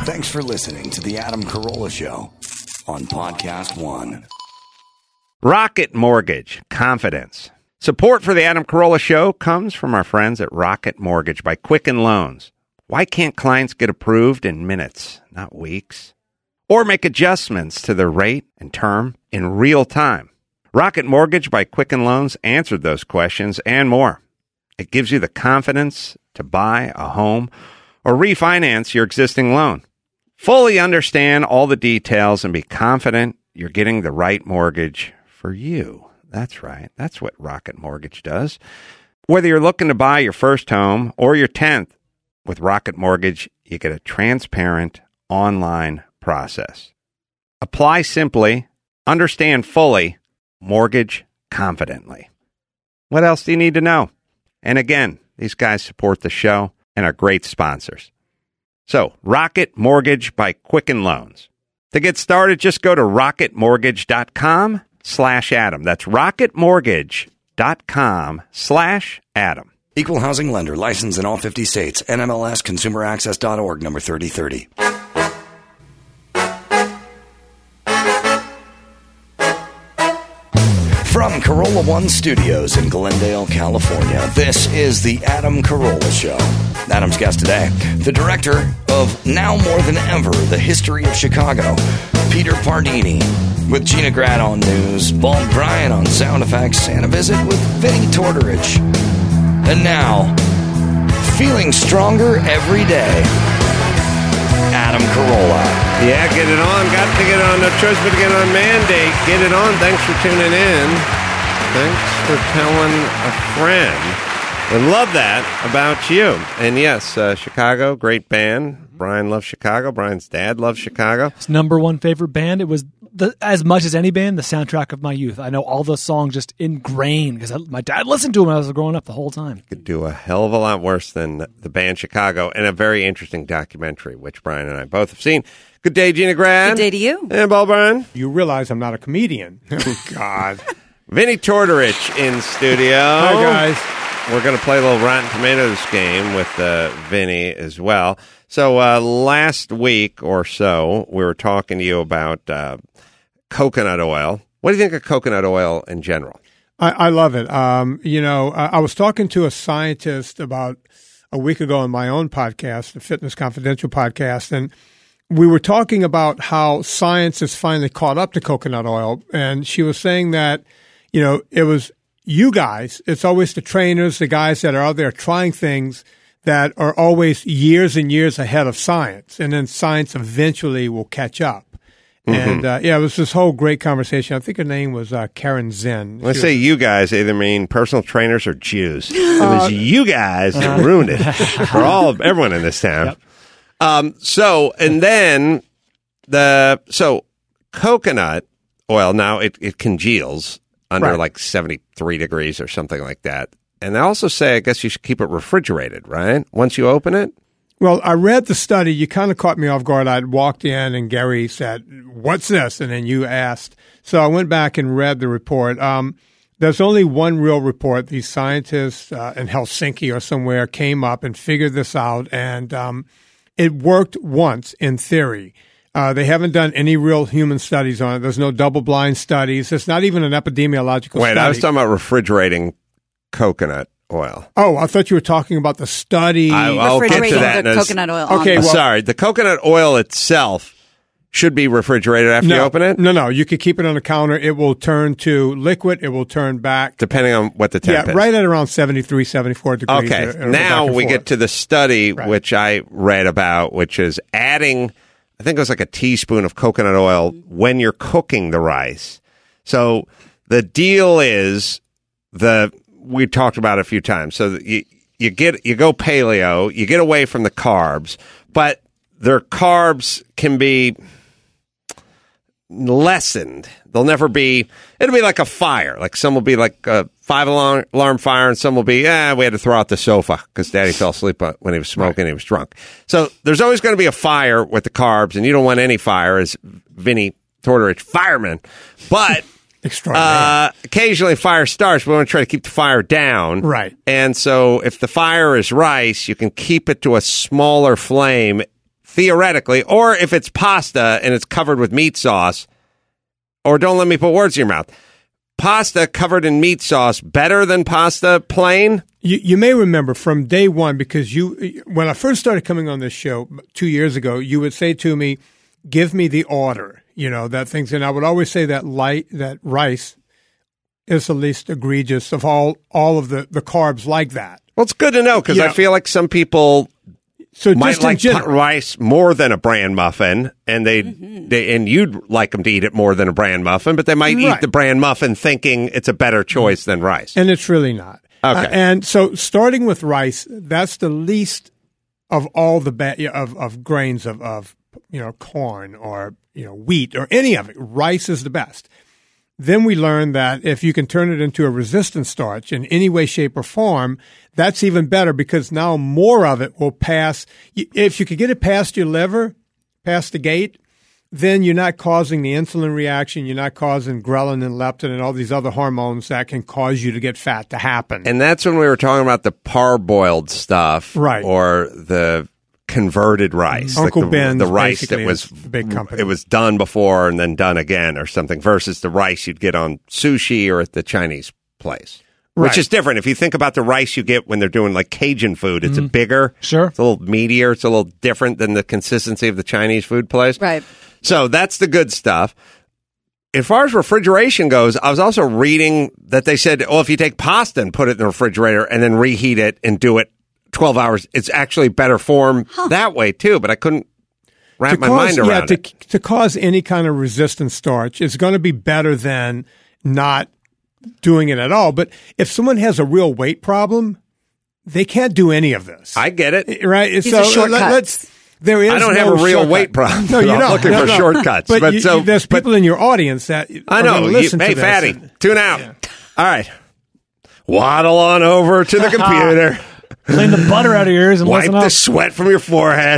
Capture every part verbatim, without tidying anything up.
Thanks for listening to The Adam Carolla Show on Podcast One. Rocket Mortgage, confidence. Support for The Adam Carolla Show comes from our friends at Rocket Mortgage by Quicken Loans. Why can't clients get approved in minutes, not weeks? Or make adjustments to their rate and term in real time? Rocket Mortgage by Quicken Loans answered those questions and more. It gives you the confidence to buy a home or refinance your existing loan. Fully understand all the details and be confident you're getting the right mortgage for you. That's right. That's what Rocket Mortgage does. Whether you're looking to buy your first home or your tenth, with Rocket Mortgage, you get a transparent online process. Apply simply, understand fully, mortgage confidently. What else do you need to know? And again, these guys support the show and are great sponsors. So, Rocket Mortgage by Quicken Loans. To get started, just go to rocketmortgage.com slash Adam. That's rocketmortgage.com slash Adam. Equal housing lender, licensed in all fifty states. N M L S consumer access dot org, number thirty thirty. From Carolla One Studios in Glendale, California, this is the Adam Carolla Show. Adam's guest today, the director of Now More Than Ever, The History of Chicago, Peter Pardini, with Gina Grad on news, Bob Bryan on sound effects, and a visit with Vinnie Tortorich. And now, feeling stronger every day, Adam Carolla. Yeah, get it on. Got to get it on. No choice but to get it on. Mandate. Get it on. Thanks for tuning in. Thanks for telling a friend. I love that about you. And yes, uh, Chicago, great band. Brian loves Chicago. Brian's dad loves Chicago. His number one favorite band. It was, the, as much as any band, the soundtrack of my youth. I know all the songs just ingrained because my dad listened to them when I was growing up the whole time. Could do a hell of a lot worse than the band Chicago, and a very interesting documentary, which Brian and I both have seen. Good day, Gina Grad. Good day to you. And Bob Bryan. You realize I'm not a comedian. Oh, God. Vinnie Tortorich in studio. Hi, guys. We're going to play a little Rotten Tomatoes game with uh, Vinnie as well. So uh, last week or so, we were talking to you about uh, coconut oil. What do you think of coconut oil in general? I, I love it. Um, you know, I, I was talking to a scientist about a week ago on my own podcast, the Fitness Confidential podcast, and we were talking about how science has finally caught up to coconut oil. And she was saying that, you know, it was you guys, it's always the trainers, the guys that are out there trying things that are always years and years ahead of science. And then science eventually will catch up. Mm-hmm. And, uh, yeah, it was this whole great conversation. I think her name was uh, Karen Zen. When I say you guys, they either mean personal trainers or Jews. It was uh, you guys that ruined it for all of everyone in this town. Yep. Um, so, and then the, so coconut oil, now it, it congeals under right. like seventy-three degrees or something like that. And they also say, I guess you should keep it refrigerated, right? Once you open it. Well, I read the study. You kind of caught me off guard. I'd walked in and Gary said, what's this? And then you asked. So I went back and read the report. Um, there's only one real report. These scientists uh, in Helsinki or somewhere came up and figured this out. And um, it worked once in theory. Uh, they haven't done any real human studies on it. There's no double-blind studies. It's not even an epidemiological Wait, study. Wait, I was talking about refrigerating coconut oil. Oh, I thought you were talking about the study. I, I'll get to that. The coconut oil. Okay, well, sorry. The coconut oil itself should be refrigerated after no, you open it? No, no. You could keep it on the counter. It will turn to liquid. It will turn back. Depending on what the temp yeah, is. right at around seventy-three, seventy-four degrees. Okay. It'll Now we forth. get to the study, right. which I read about, which is adding, I think it was like a teaspoon of coconut oil when you're cooking the rice. So the deal is the... we talked about it a few times. So you you get you go paleo, you get away from the carbs, but their carbs can be lessened. They'll never be. It'll be like a fire. Like some will be like a five alarm, alarm fire, and some will be. Ah, we had to throw out the sofa because Daddy fell asleep when he was smoking. Right. He was drunk. So there's always going to be a fire with the carbs, and you don't want any fire as Vinnie Tortorich, fireman, but. Uh, occasionally fire starts, but we want to try to keep the fire down. Right. And so if the fire is rice, you can keep it to a smaller flame theoretically, or if it's pasta and it's covered with meat sauce, or don't let me put words in your mouth, pasta covered in meat sauce better than pasta plain? You, you may remember from day one, because you, when I first started coming on this show two years ago, you would say to me, give me the order, you know, that things. And I would always say that light, that rice is the least egregious of all, all of the, the carbs like that. Well, it's good to know, because Yeah. I feel like some people So might just in like general- pot rice more than a bran muffin, and they, they and you'd like them to eat it more than a bran muffin, but they might eat Right. the bran muffin thinking it's a better choice than rice. And it's really not. Okay. Uh, and so starting with rice, that's the least of all the ba- of, of grains of, of, you know, corn or, you know, wheat or any of it. Rice is the best. Then we learned that if you can turn it into a resistant starch in any way, shape, or form, that's even better, because now more of it will pass. If you could get it past your liver, past the gate, then you're not causing the insulin reaction. You're not causing ghrelin and leptin and all these other hormones that can cause you to get fat to happen. And that's when we were talking about the parboiled stuff, Right. or the converted rice, Uncle the, Ben's the rice that basically was is the big company. It was done before and then done again, or something, versus the rice you'd get on sushi or at the Chinese place, which Right. is different. If you think about the rice you get when they're doing like Cajun food, it's a bigger, Sure. it's a little meatier, it's a little different than the consistency of the Chinese food place, Right. So that's the good stuff. As far as refrigeration goes, I was also reading that they said, oh, if you take pasta and put it in the refrigerator and then reheat it and do it twelve hours, it's actually better form that way too. But I couldn't wrap To my cause- mind around yeah, to, it. to cause any kind of resistant starch, it's going to be better than not doing it at all. But if someone has a real weight problem, they can't do any of this. I get it. right? These so are shortcuts. Let, us There is I don't no have a real shortcut. weight problem. No, you I'm don't. looking No, for no. shortcuts. But, But you, so- there's but- people in your audience that I are know. gonna You, listen hey, to this fatty, and- tune out. All right. Waddle on over to the computer. Clean the butter out of your ears and Wipe listen the up. sweat from your forehead.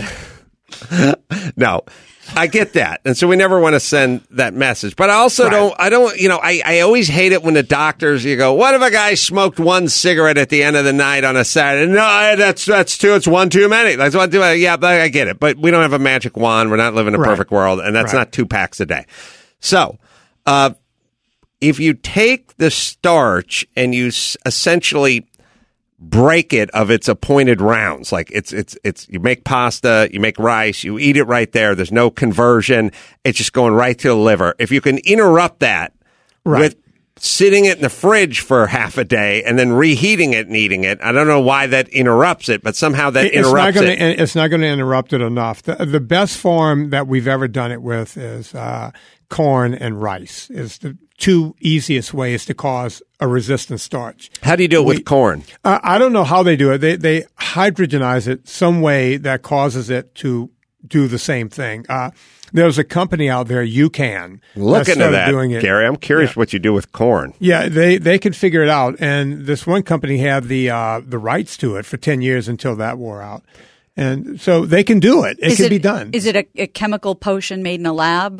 No, I get that. And so we never want to send that message. But I also Right. don't, I don't, you know, I, I always hate it when the doctors, you go, what if a guy smoked one cigarette at the end of the night on a Saturday? No, that's, that's two. It's one too many. That's one too many. Yeah, but I get it. But we don't have a magic wand. We're not living in a Right. perfect world. And that's Right. not two packs a day. So, uh, if you take the starch and you s- essentially break it of its appointed rounds, like it's it's it's you make pasta, you make rice, you eat it right there. There's no conversion. It's just going right to the liver. If you can interrupt that Right. with sitting it in the fridge for half a day and then reheating it and eating it, I don't know why that interrupts it, but somehow that It- it's not interrupts going it. to it's not going to interrupt it enough. The, the best form that we've ever done it with is uh, corn and rice. Is the two easiest ways to cause a resistant starch. How do you do it with corn? Uh, I don't know how they do it. They they hydrogenize it some way that causes it to do the same thing. Uh, there's a company out there, UCAN, Look that into started that, doing it. Gary. I'm curious what you do with corn. Yeah, they they could figure it out, and this one company had the uh, the rights to it for ten years until that wore out, and so they can do it. It Is can it, be done. Is it a, a chemical potion made in a lab?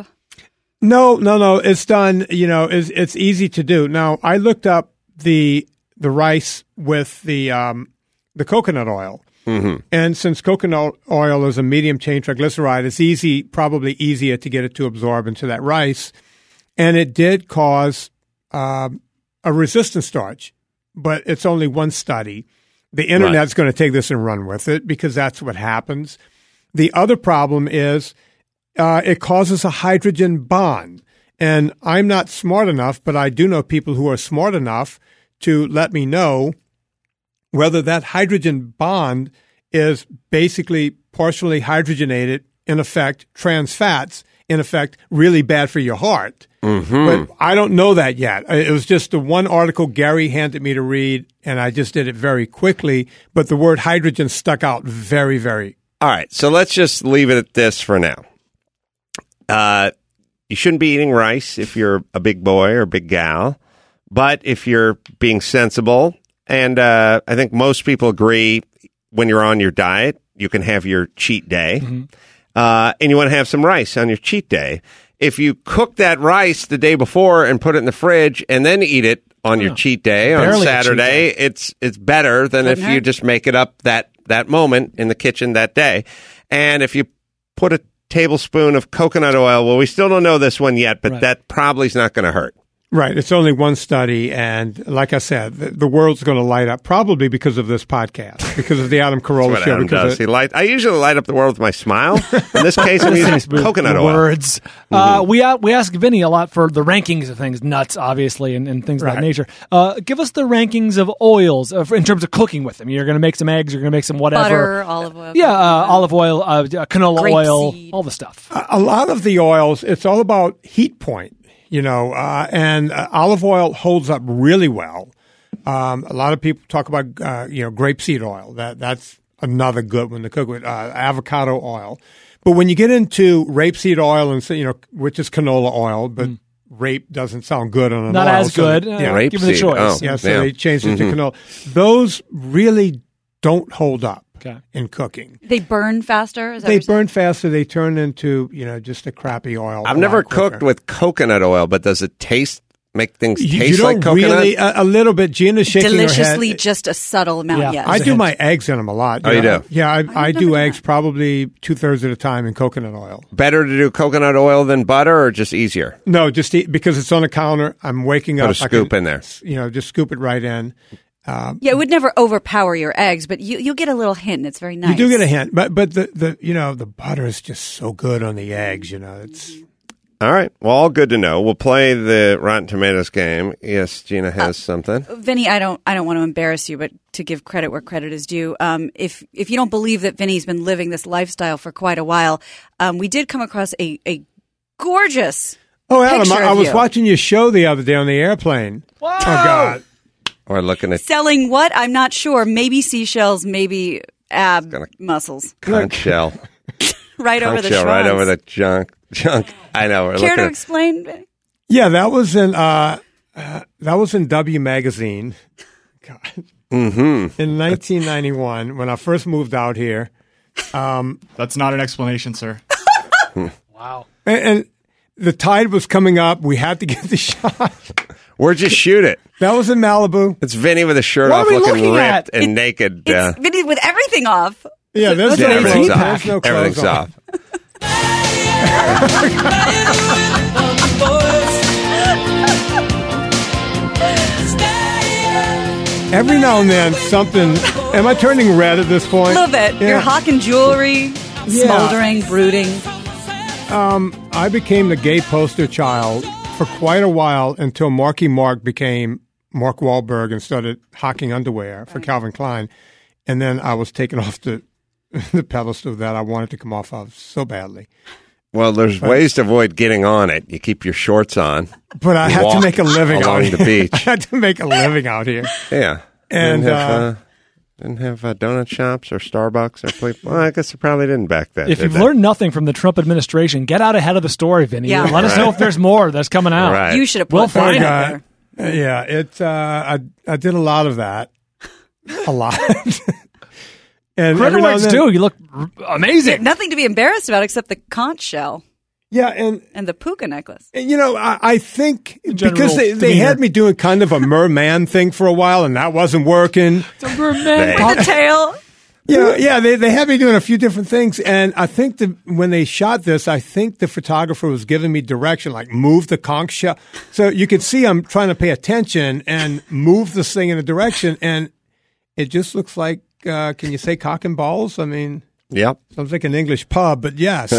No, no, no. It's done. You know, it's it's easy to do. Now, I looked up the the rice with the um, the coconut oil, mm-hmm. and since coconut oil is a medium chain triglyceride, it's easy, probably easier to get it to absorb into that rice, and it did cause um, a resistant starch, but it's only one study. The internet's going to take this and run with it because that's what happens. The other problem is. Uh, it causes a hydrogen bond. And I'm not smart enough, but I do know people who are smart enough to let me know whether that hydrogen bond is basically partially hydrogenated, in effect, trans fats, in effect, really bad for your heart. Mm-hmm. But I don't know that yet. It was just the one article Gary handed me to read, and I just did it very quickly. But the word hydrogen stuck out very, very. All right, so let's just leave it at this for now. Uh, you shouldn't be eating rice if you're a big boy or a big gal. But if you're being sensible, and uh, I think most people agree when you're on your diet, you can have your cheat day. Mm-hmm. Uh, and you want to have some rice on your cheat day. If you cook that rice the day before and put it in the fridge and then eat it on your cheat day on Barely a cheat Saturday, day. it's it's better than Couldn't if you hurt. just make it up that, that moment in the kitchen that day. And if you put a tablespoon of coconut oil. Well, we still don't know this one yet, but Right. that probably is not going to hurt. Right. It's only one study. And like I said, the, the world's going to light up probably because of this podcast, because of the Adam Carolla That's what show. Adam because does. of- He light, I usually light up the world with my smile. In this case, I'm using With coconut oil. Words. Uh, we a- we ask Vinny a lot for the rankings of things, nuts, obviously, and, and things of that Right. nature. Uh, give us the rankings of oils uh, in terms of cooking with them. You're going to make some eggs. You're going to make some whatever. Butter, olive oil. Yeah, uh, olive oil, uh, canola Grapeseed. oil, all the stuff. a lot of the oils, it's all about heat point, you know, uh, and uh, olive oil holds up really well. Um, a lot of people talk about, uh, you know, grapeseed oil. That that's another good one to cook with. Uh, avocado oil, but when you get into rapeseed oil and so, you know, which is canola oil, but rape doesn't sound good on an Not oil. as so good. they- Uh, yeah, Give them the Rapeseed. choice. Oh. yeah. So Yeah. they changed it to canola. Those really don't hold up Okay. in cooking. They burn faster? Is that They what you're saying? burn faster. They turn into, you know, just a crappy oil. I've a never lot quicker. cooked with coconut oil, but does it taste make things You, taste you don't like coconut? really a, a little bit. Gina's shaking Deliciously, her head. just a subtle amount, Yeah. yes. I a do hint. my eggs in them a lot. Oh, you know. do? Yeah, I, I never do done eggs that. probably two thirds of the time in coconut oil. Better to do coconut oil than butter, or just easier? No, just eat, because it's on the counter. I'm waking Put up. a I scoop can, in there. You know, just scoop it right in. Yeah, it would never overpower your eggs, but you, you'll get a little hint. It's very nice. You do get a hint, but but the, the you know the butter is just so good on the eggs. You know, it's All right. Well, all good to know. We'll play the Rotten Tomatoes game. Yes, Gina has something. Vinny, I don't I don't want to embarrass you, but to give credit where credit is due, um, if if you don't believe that Vinny's been living this lifestyle for quite a while, um, we did come across a, a gorgeous oh, Adam, picture I, I of was you. watching your show the other day on the airplane. Wow. Oh God. Or looking at selling what? I'm not sure. Maybe seashells, maybe ab gonna- muscles. conch shell. Right over Conch the shell right schwanz. over the junk. Junk. I know. We're Care looking to at, explain, Vinny? Yeah, that was in uh, uh, that was in W Magazine. God. mm-hmm. In nineteen ninety-one, when I first moved out here, That's not an explanation, sir. Wow. and, and the tide was coming up. We had to get the shot. Where'd you shoot it? That was in Malibu. It's Vinny with his shirt What off, are we looking looking ripped at? and It- naked. It's uh, Vinny with everything off. Yeah, there's yeah, no everything's clothes. off. There's no clothes Everything's on. off. Every now and then, something. Am I turning red at this A point? little bit. Yeah. You're hawking jewelry, smoldering, brooding. I became the gay poster child for quite a while until Marky Mark became Mark Wahlberg and started hawking underwear for Calvin Klein. And then I was taken off the, the pedestal that I wanted to come off of so badly. Well, there's ways to avoid getting on it. You keep your shorts on. But I You had to walk make a living out along here. the beach. I had to make a living out here. Yeah. And, didn't have, uh, uh, didn't have uh, donut shops or Starbucks or play. Well, I guess they probably didn't back then. If did you've they? learned nothing from the Trump administration, get out ahead of the story, Vinny. Yeah. Let us know if there's more that's coming out. Right. You should have put We'll that find out it. there. Uh, yeah, it. Uh, I I did a lot of that, a lot. And Credit every where now it's and then- due. You look r- amazing. Nothing to be embarrassed about except the conch shell Yeah, and and the puka necklace. And, you know, I, I think General because they, they demeanor. had me doing kind of a merman thing for a while, and that wasn't working. They- The tail. You know, yeah, they, they had me doing a few different things, and I think the, when they shot this, I think the photographer was giving me direction, like move the conch shell. So you could see I'm trying to pay attention and move this thing in a direction, and it just looks like, uh, can you say cock and balls? I mean, Yep. sounds like an English pub, but yes.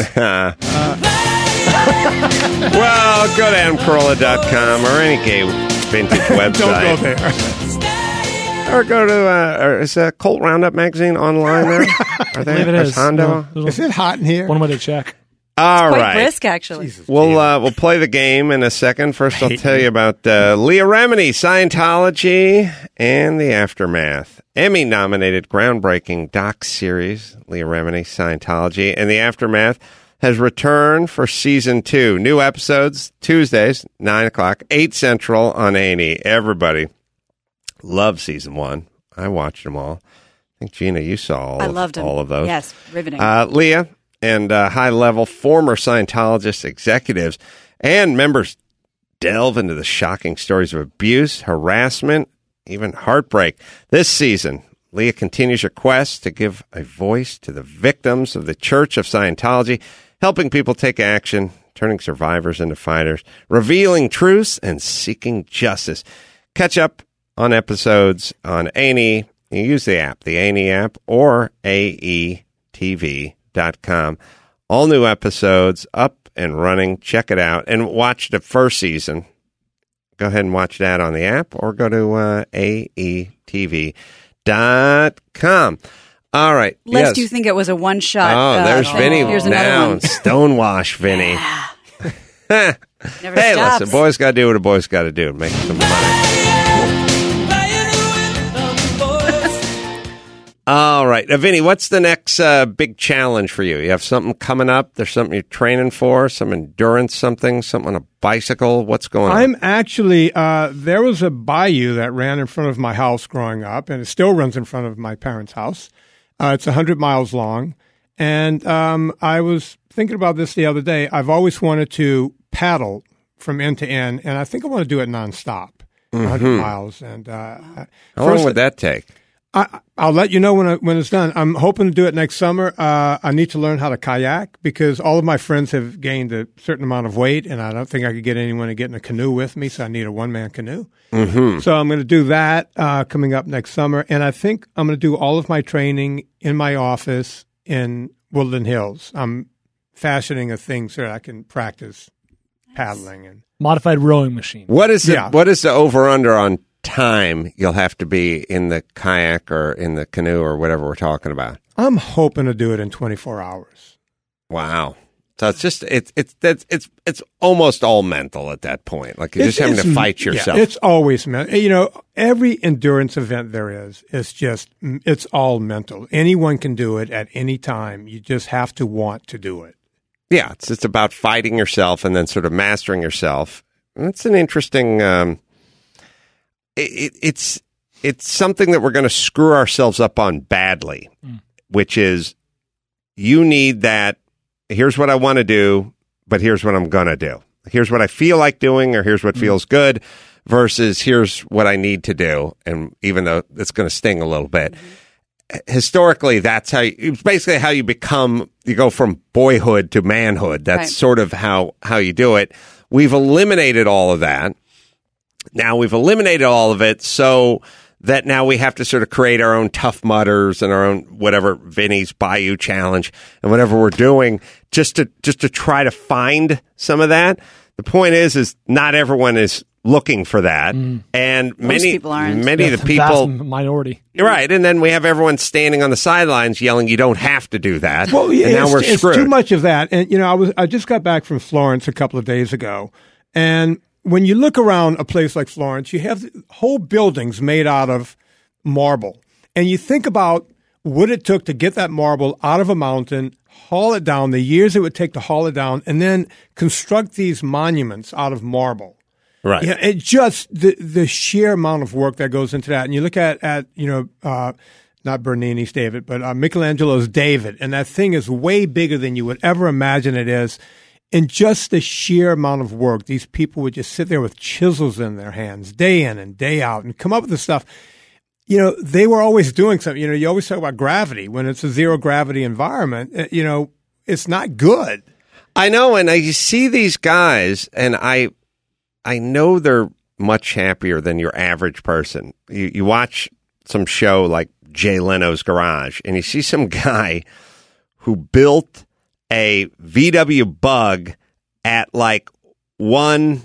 Well, go to adam carolla dot com or any gay vintage website. Don't go there. Or go to, uh, or is uh, Colt Roundup magazine online there? Are they? I believe it Is is. Hondo? No, Is it hot in here? one way to check. All Quite right. brisk, actually. We'll uh, we'll play the game in a second. First, I'll tell you about uh, Leah Remini, Scientology, and the aftermath. Emmy-nominated, groundbreaking doc series, Leah Remini, Scientology, and the aftermath has returned for season two. New episodes Tuesdays, nine o'clock, eight central on A and E. Everybody loved season one. I watched them all. I think Gina, you saw all I of, loved them. all of those. Yes, riveting. Uh, Leah and uh, high-level former Scientologist executives and members delve into the shocking stories of abuse, harassment, even heartbreak. This season, Leah continues her quest to give a voice to the victims of the Church of Scientology, helping people take action, turning survivors into fighters, revealing truths, and seeking justice. Catch up on episodes on A and E. You use the app, the A and E app, or A E T V dot com. All new episodes up and running. Check it out. And watch the first season. Go ahead and watch that on the app, or go to uh, A E T V dot com. All right. Lest yes. you think it was a one-shot. Oh, uh, there's thing. Vinny Here's another now. one. Stonewash Vinny. Yeah. Never Hey, stops. listen, boys got to do what a boy's got to do. Make some money. All right. Uh, Vinny, what's the next uh, big challenge for you? You have something coming up? There's something you're training for? Some endurance something? Something on a bicycle? What's going on? I'm actually, uh, there was a bayou that ran in front of my house growing up, and it still runs in front of my parents' house. Uh, it's one hundred miles long. And um, I was thinking about this the other day. I've always wanted to paddle from end to end, and I think I want to do it nonstop, mm-hmm. one hundred miles. And uh, How first, long would that take? I, I'll let you know when I, when it's done. I'm hoping to do it next summer. Uh, I need to learn how to kayak because all of my friends have gained a certain amount of weight, and I don't think I could get anyone to get in a canoe with me, so I need a one-man canoe. Mm-hmm. So I'm going to do that uh, coming up next summer, and I think I'm going to do all of my training in my office in Woodland Hills. I'm fashioning a thing so that I can practice paddling. And Modified rowing machine. What is the, Yeah. what is the over-under on time you'll have to be in the kayak or in the canoe or whatever we're talking about? I'm hoping to do it in twenty-four hours. Wow. So it's just it's it's it's it's it's almost all mental at that point. Like you're just having to fight yourself. Yeah, it's always mental. You know, every endurance event there is, is just, it's all mental. Anyone can do it at any time. You just have to want to do it. Yeah, it's it's about fighting yourself and then sort of mastering yourself. It's an interesting. Um, it, it, it's it's something that we're going to screw ourselves up on badly, mm. which is you need that. Here's what I want to do, but here's what I'm going to do. Here's what I feel like doing, or here's what mm. feels good, versus here's what I need to do. And even though it's going to sting a little bit. Mm-hmm. Historically, that's how you, it's basically how you become, you go from boyhood to manhood. That's right. Sort of how, how you do it. We've eliminated all of that. Now we've eliminated all of it so that now we have to sort of create our own Tough Mudders and our own whatever Vinny's Bayou Challenge and whatever we're doing just to, just to try to find some of that. The point is, is not everyone is looking for that. Mm. And Most many, people aren't. many yeah, of the people, vast minority. Right. And then we have everyone standing on the sidelines yelling, you don't have to do that. Well, yeah, and now it's, we're it's screwed. too much of that. And, you know, I was, I just got back from Florence a couple of days ago. And when you look around a place like Florence, you have whole buildings made out of marble. And you think about what it took to get that marble out of a mountain, haul it down, the years it would take to haul it down, and then construct these monuments out of marble. Right. Yeah, it just the the sheer amount of work that goes into that. And you look at, at you know, uh, not Bernini's David, but uh, Michelangelo's David, and that thing is way bigger than you would ever imagine it is. And just the sheer amount of work, these people would just sit there with chisels in their hands day in and day out and come up with this stuff. You know, they were always doing something. You know, you always talk about gravity. When it's a zero gravity environment, you know, it's not good. I know, and I see these guys, and I I know they're much happier than your average person. You, you watch some show like Jay Leno's Garage, and you see some guy who built a V W Bug at like one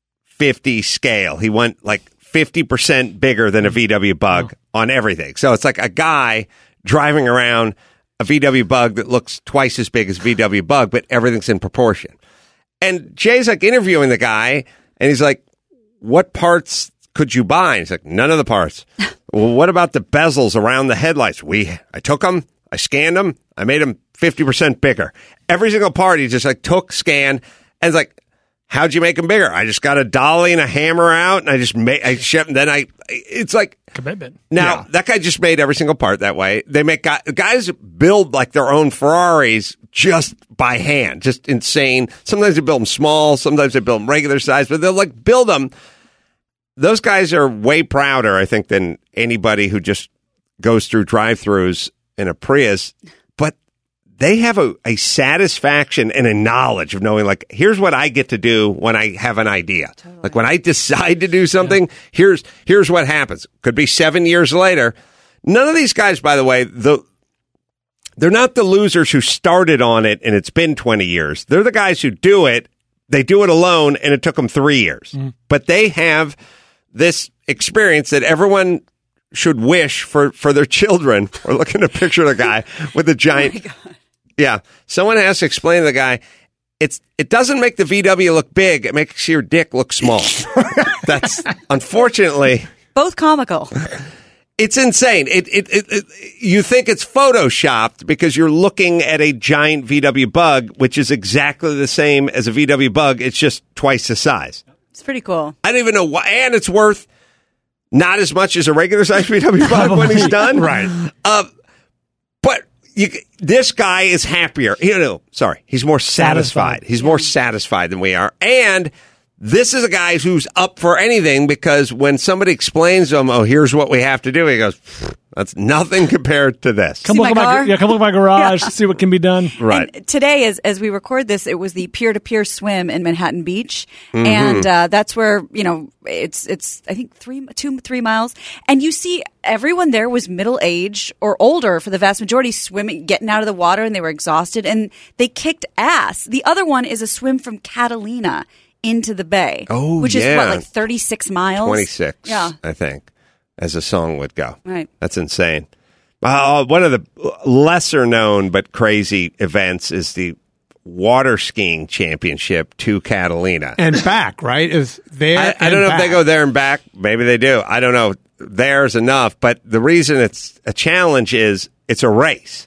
fifty scale. He went like fifty percent bigger than a V W Bug oh. on everything. So it's like a guy driving around a V W Bug that looks twice as big as V W Bug, but everything's in proportion. And Jay's like interviewing the guy, and he's like, what parts could you buy? And he's like, none of the parts. Well, what about the bezels around the headlights? We, I took them, I scanned them, I made them fifty percent bigger. Every single part he just like took, scanned, and it's like, how'd you make them bigger? I just got a dolly and a hammer out, and I just made, I shipped, and then I, it's like, commitment. Now, yeah. that guy just made every single part that way. They make, guys build like their own Ferraris just by hand, just insane. Sometimes they build them small, sometimes they build them regular size, but they'll like build them. Those guys are way prouder, I think, than anybody who just goes through drive-thrus in a Prius, but they have a, a satisfaction and a knowledge of knowing, like, here's what I get to do when I have an idea. Totally. Like, when I decide to do something, yeah. here's here's what happens. Could be seven years later. None of these guys, by the way, the they're not the losers who started on it and it's been twenty years. They're the guys who do it. They do it alone, and it took them three years. Mm. But they have this experience that everyone should wish for, for their children. We're looking at a picture of the guy with a giant... Oh, yeah. Someone has to explain to the guy, it's it doesn't make the V W look big. It makes your dick look small. That's, unfortunately... Both comical. It's insane. It, it, it, it you think it's photoshopped because you're looking at a giant V W bug, which is exactly the same as a V W bug. It's just twice the size. It's pretty cool. I don't even know why. And it's worth not as much as a regular size V W bug when he's done. Right. Uh, but you, this guy is happier. You know, sorry. He's more satisfied. satisfied. He's yeah. more satisfied than we are. And this is a guy who's up for anything because when somebody explains to him, oh, here's what we have to do, he goes, that's nothing compared to this. Come see look my at car? my, yeah, come look at my garage, yeah. see what can be done. Right. And today, as as we record this, it was the peer-to-peer swim in Manhattan Beach. Mm-hmm. And uh, that's where, you know, it's, it's I think, three, two, three miles. And you see everyone there was middle-aged or older for the vast majority, swimming, getting out of the water, and they were exhausted. And they kicked ass. The other one is a swim from Catalina into the bay, oh, which yeah. is, what, like thirty-six miles? twenty-six, yeah. I think, as a song would go. Right. That's insane. Uh, one of the lesser known but crazy events is the water skiing championship to Catalina. And back, right? Is there? I, I don't know back. if they go there and back. Maybe they do. I don't know. There's enough. But the reason it's a challenge is it's a race.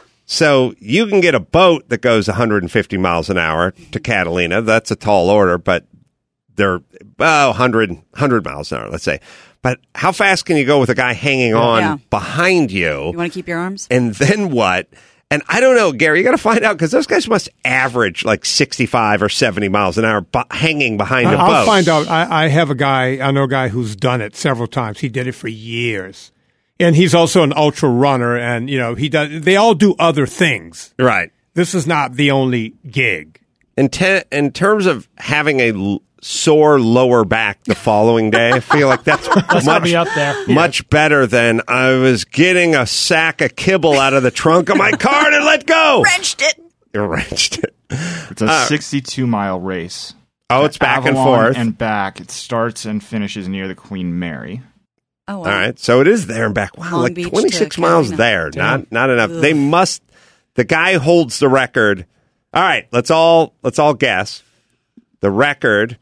So you can get a boat that goes one hundred fifty miles an hour to Catalina. That's a tall order, but they're oh, one hundred, one hundred miles an hour, let's say. But how fast can you go with a guy hanging on yeah. behind you? You want to keep your arms? And then what? And I don't know, Gary, you got to find out because those guys must average like sixty-five or seventy miles an hour bu- hanging behind a I'll boat. I'll find out. I, I have a guy, I know a guy who's done it several times. He did it for years. And he's also an ultra runner, and you know he does. They all do other things, right? This is not the only gig. In te- in terms of having a l- sore lower back the following day, I feel like that's much be up there. much better than I was getting a sack of kibble out of the trunk of my car and let go. Wrenched it. You wrenched it. It's a uh, sixty-two mile race. Oh, it's back Avalon and forth and back. It starts and finishes near the Queen Mary. Oh, wow. All right, so it is there and back. Wow, Long like Beach twenty-six miles there. Damn. Not not enough. Ugh. They must. The guy holds the record. All right, let's all let's all guess. The record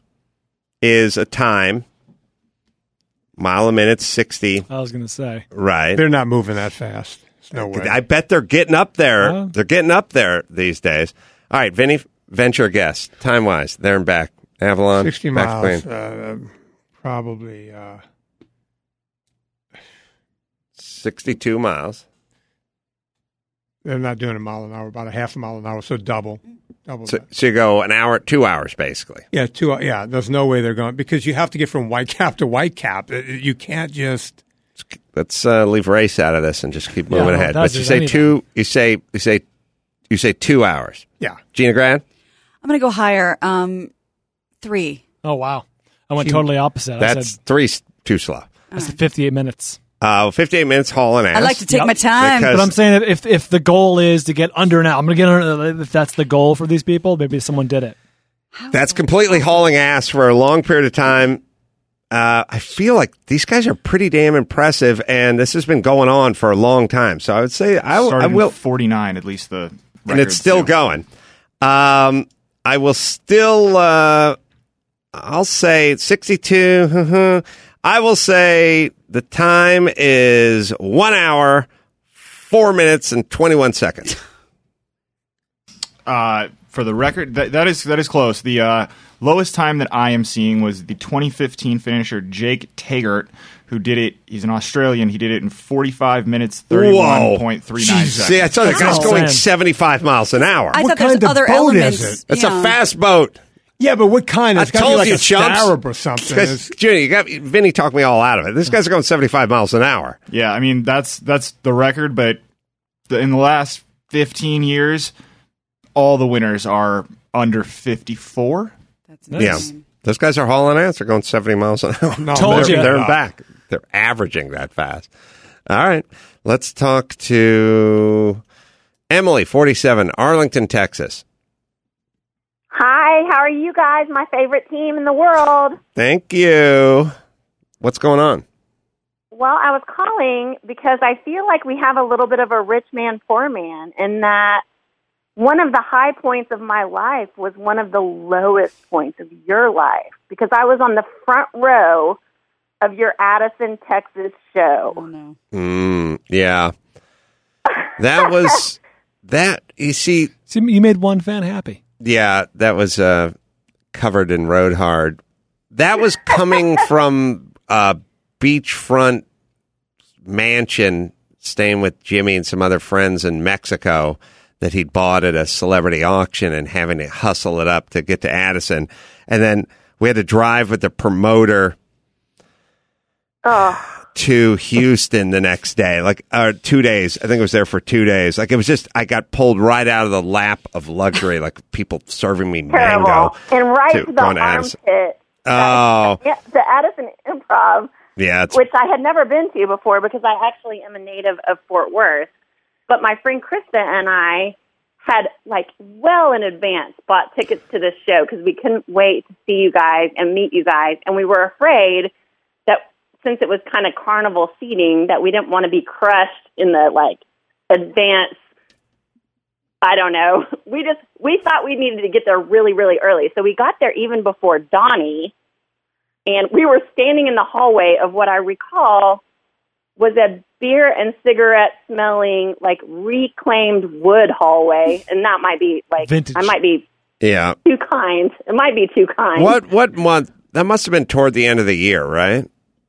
is a time. Mile a minute, sixty. I was going to say. Right. They're not moving that fast. There's no way. I bet they're getting up there. Oh. They're getting up there these days. All right, Vinny, venture a guess. Time wise, there and back. Avalon. sixty back miles. Queen. Uh, probably. Uh, sixty-two miles. They're not doing a mile an hour, about a half a mile an hour, so double. double So, that. so you go an hour, two hours, basically. Yeah, two. Yeah, there's no way they're going because you have to get from Whitecap to Whitecap. You can't just. Let's uh, leave race out of this and just keep moving Yeah, ahead. well, But you say anything. two. You say you say you say two hours. Yeah. Gina Grant. I'm going to go higher. Um, three. Oh, wow. I went She- totally opposite. I That's said, three too slow. I said fifty-eight minutes. Uh, fifty-eight minutes hauling ass. I like to take Yep. my time. Because- But I'm saying that if if the goal is to get under an hour, I'm going to get under. If that's the goal for these people, maybe someone did it. That's completely hauling ass for a long period of time. Uh, I feel like these guys are pretty damn impressive, and this has been going on for a long time. So I would say I, w- I Started will, in forty-nine, at least the and it's record, still too. going. Um, I will still. Uh, I'll say sixty-two. I will say the time is one hour, four minutes, and twenty-one seconds. Uh, for the record, that, that is that is close. The uh, lowest time that I am seeing was the twenty fifteen finisher Jake Taggart, who did it. He's an Australian. He did it in forty-five minutes, thirty-one point three nine seconds. See, I thought the guy's That's going insane. seventy-five miles an hour. I What thought there's kind of other boat elements. is it? It's yeah. a fast boat. Yeah, but what kind? I It's got to be told like you, a chumps. Starub or something. Because, It's- Judy, you got Vinny talked me all out of it. This guy's going seventy-five miles an hour. Yeah, I mean that's that's the record, but the, in the last fifteen years, all the winners are under fifty-four. That's Yeah. insane. Those guys are hauling ass. They're going seventy miles an hour. No, Told they're, you. They're back. They're averaging that fast. All right. Let's talk to Emily, forty-seven, Arlington, Texas. Hi, how are you guys? My favorite team in the world. Thank you. What's going on? Well, I was calling because I feel like we have a little bit of a rich man, poor man, in that one of the high points of my life was one of the lowest points of your life because I was on the front row of your Addison, Texas show. Oh, no. Mm, yeah. That was, that, you see, See, you made one fan happy. yeah, that was uh, covered in Road Hard. That was coming from a beachfront mansion, staying with Jimmy and some other friends in Mexico that he'd bought at a celebrity auction and having to hustle it up to get to Addison. And then we had to drive with the promoter Oh, to Houston the next day, like uh, two days. I think I was there for two days. Like it was just, I got pulled right out of the lap of luxury, like people serving me terrible. mango. And right to to the go on Addison. armpit. Oh, Yeah, the Addison Improv, yeah. It's, which I had never been to before because I actually am a native of Fort Worth. But my friend Krista and I had, like, well in advance bought tickets to this show because we couldn't wait to see you guys and meet you guys. And we were afraid that since it was kind of carnival seating, that we didn't want to be crushed in the, like, advance. I don't know. We just, we thought we needed to get there really, really early. So we got there even before Donnie. And we were standing in the hallway of what I recall was a beer and cigarette smelling, like reclaimed wood hallway. And that might be like, Vintage. I might be yeah. too kind. It might be too kind. What what month? That must have been toward the end of the year, right?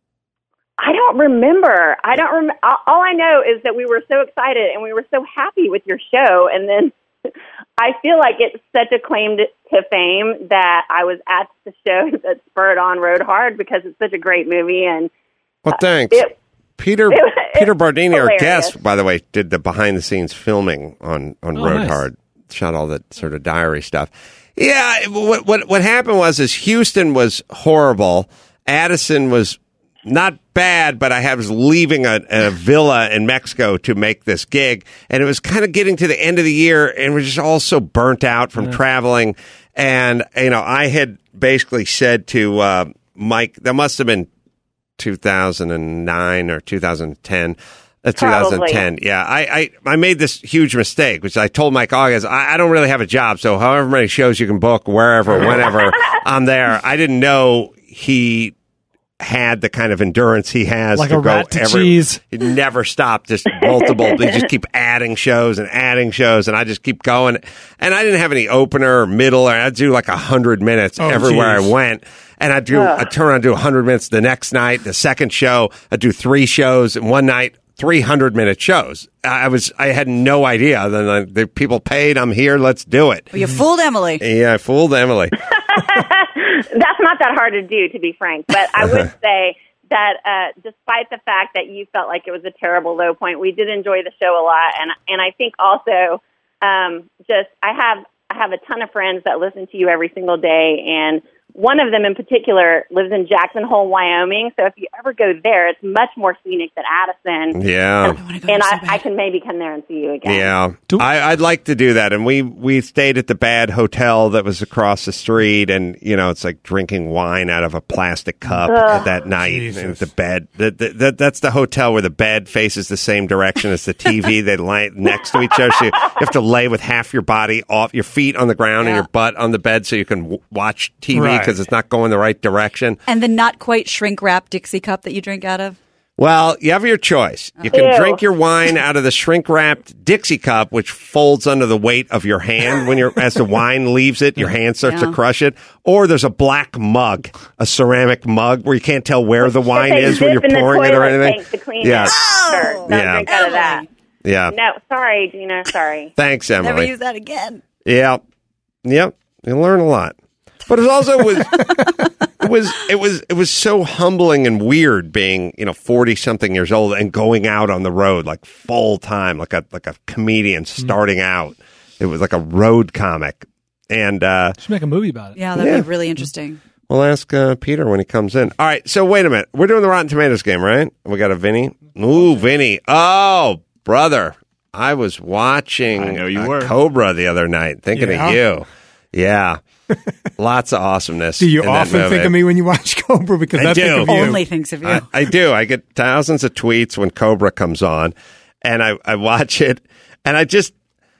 I don't remember. I don't remember. All I know is that we were so excited and we were so happy with your show. And then I feel like it's such a claim to, to fame that I was at the show that spurred on Road Hard because it's such a great movie. And Well, thanks. it, Peter it- Peter it's Bardini, our hilarious. guest, by the way, did the behind the scenes filming on on Oh, Road nice. Hard. Shot all that sort of diary stuff. Yeah, what what what happened was is Houston was horrible. Addison was not bad, but I had- was leaving a, a villa in Mexico to make this gig, and it was kind of getting to the end of the year, and we're just all so burnt out from traveling. And you know, I had basically said to uh, Mike, that must have been two thousand nine or two thousand ten. Uh, Probably. twenty ten. Yeah, I, I, I made this huge mistake, which I told Mike August, I, I don't really have a job, so however many shows you can book, wherever, whenever, I'm there. I didn't know he had the kind of endurance he has Like to a go rat to every, cheese. He'd never stop, just multiple. They just keep adding shows and adding shows, and I just keep going. And I didn't have any opener or middle, or I'd do like a hundred minutes Oh, everywhere geez. I went. And I'd do, I'd turn around and do one hundred minutes the next night. The second show, I'd do three shows in one night, three hundred minute shows. I was, I had no idea. Then uh, the people paid, I'm here, let's do it. Well, you fooled Emily. Yeah, I fooled Emily. That's not that hard to do, to be frank. But I would say that uh, despite the fact that you felt like it was a terrible low point, we did enjoy the show a lot. And and I think also um, just I have I have a ton of friends that listen to you every single day, and one of them in particular lives in Jackson Hole, Wyoming. So if you ever go there, it's much more scenic than Addison. Yeah. I wanna go And so I, bad. I can maybe come there and see you again. Yeah, Do- I, I'd like to do that. And we, we stayed at the bad hotel that was across the street, and you know it's like drinking wine out of a plastic cup at that night. Jesus. And at the bed, that that that- that's the hotel where the bed faces the same direction as the T V. They lie next to each other, so you have to lay with half your body off, your feet on the ground and Yeah. your butt on the bed, so you can w- watch T V Right. because it's not going the right direction. And the not quite shrink wrap Dixie cup that you drink out of. Well, you have your choice. You can Ew. drink your wine out of the shrink-wrapped Dixie cup, which folds under the weight of your hand when you're as the wine leaves it. Your hand starts Yeah. to crush it. Or there's a black mug, a ceramic mug, where you can't tell where the wine They is when dip you're in the pouring it or toilet anything. tank to clean Yeah, it. Sure. Don't Yeah. drink out of that. yeah. No, sorry, Gina. Sorry. Thanks, Never Emily. use that again. Yeah, yep. You learn a lot. But it also was it was it was it was so humbling and weird being, you know, forty something years old and going out on the road like full time, like a like a comedian starting mm. out. It was like a road comic. And uh should make a movie about it. Yeah, that'd yeah. be really interesting. We'll ask uh, Peter when he comes in. All right, so wait a minute. We're doing the Rotten Tomatoes game, right? We got a Vinny. Ooh, Vinny. Oh, brother. I was watching I know you uh, were. Cobra the other night, thinking Yeah. of you. Yeah. Lots of awesomeness. Do you in that often movie. think of me when you watch Cobra? Because I I, do. think of you. Only thinks of you. I, I do. I get thousands of tweets when Cobra comes on, and I, I watch it, and I just,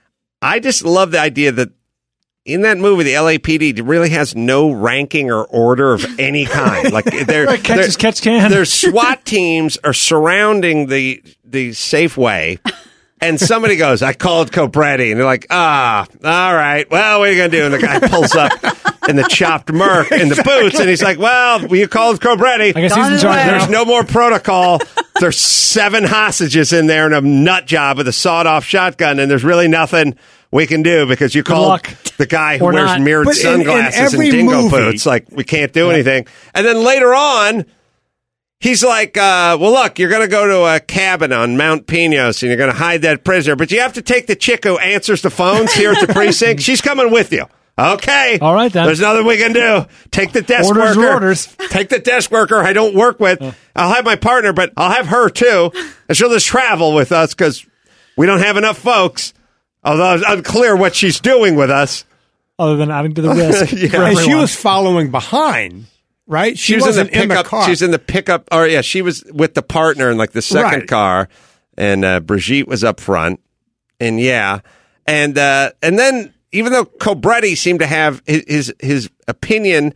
I just love the idea that in that movie, the L A P D really has no ranking or order of any kind. Like they're, Right, catch they're- as catch can. Their SWAT teams are surrounding the the Safeway. And somebody goes, I called Cobretti. And they're like, ah, all right. Well, what are you going to do? And the guy pulls up in the chopped Merc in the boots. And he's like, well, you called Cobretti. I guess he's in charge now. There's no more protocol. There's seven hostages in there and a nut job with a sawed-off shotgun. And there's really nothing we can do because you called luck. the guy who Or wears not. mirrored But in- in sunglasses every and dingo movie- boots. Like, we can't do anything. And then later on, he's like, uh, well, look, you're going to go to a cabin on Mount Pinos and you're going to hide that prisoner, but you have to take the chick who answers the phones here at the precinct. She's coming with you. Okay. All right, then. There's nothing we can do. Take the desk Orders are worker. orders. Take the desk worker I don't work with. I'll have my partner, but I'll have her too. And she'll just travel with us because we don't have enough folks. Although it's unclear what she's doing with us. Other than adding to the risk. Yeah. for And everyone. she was following behind, right? She, She was in wasn't the in the, pickup. car. She was in the pickup. Or yeah, she was with the partner in like the second Right. car, and uh, Brigitte was up front. And yeah, and uh, and then even though Cobretti seemed to have his his, his opinion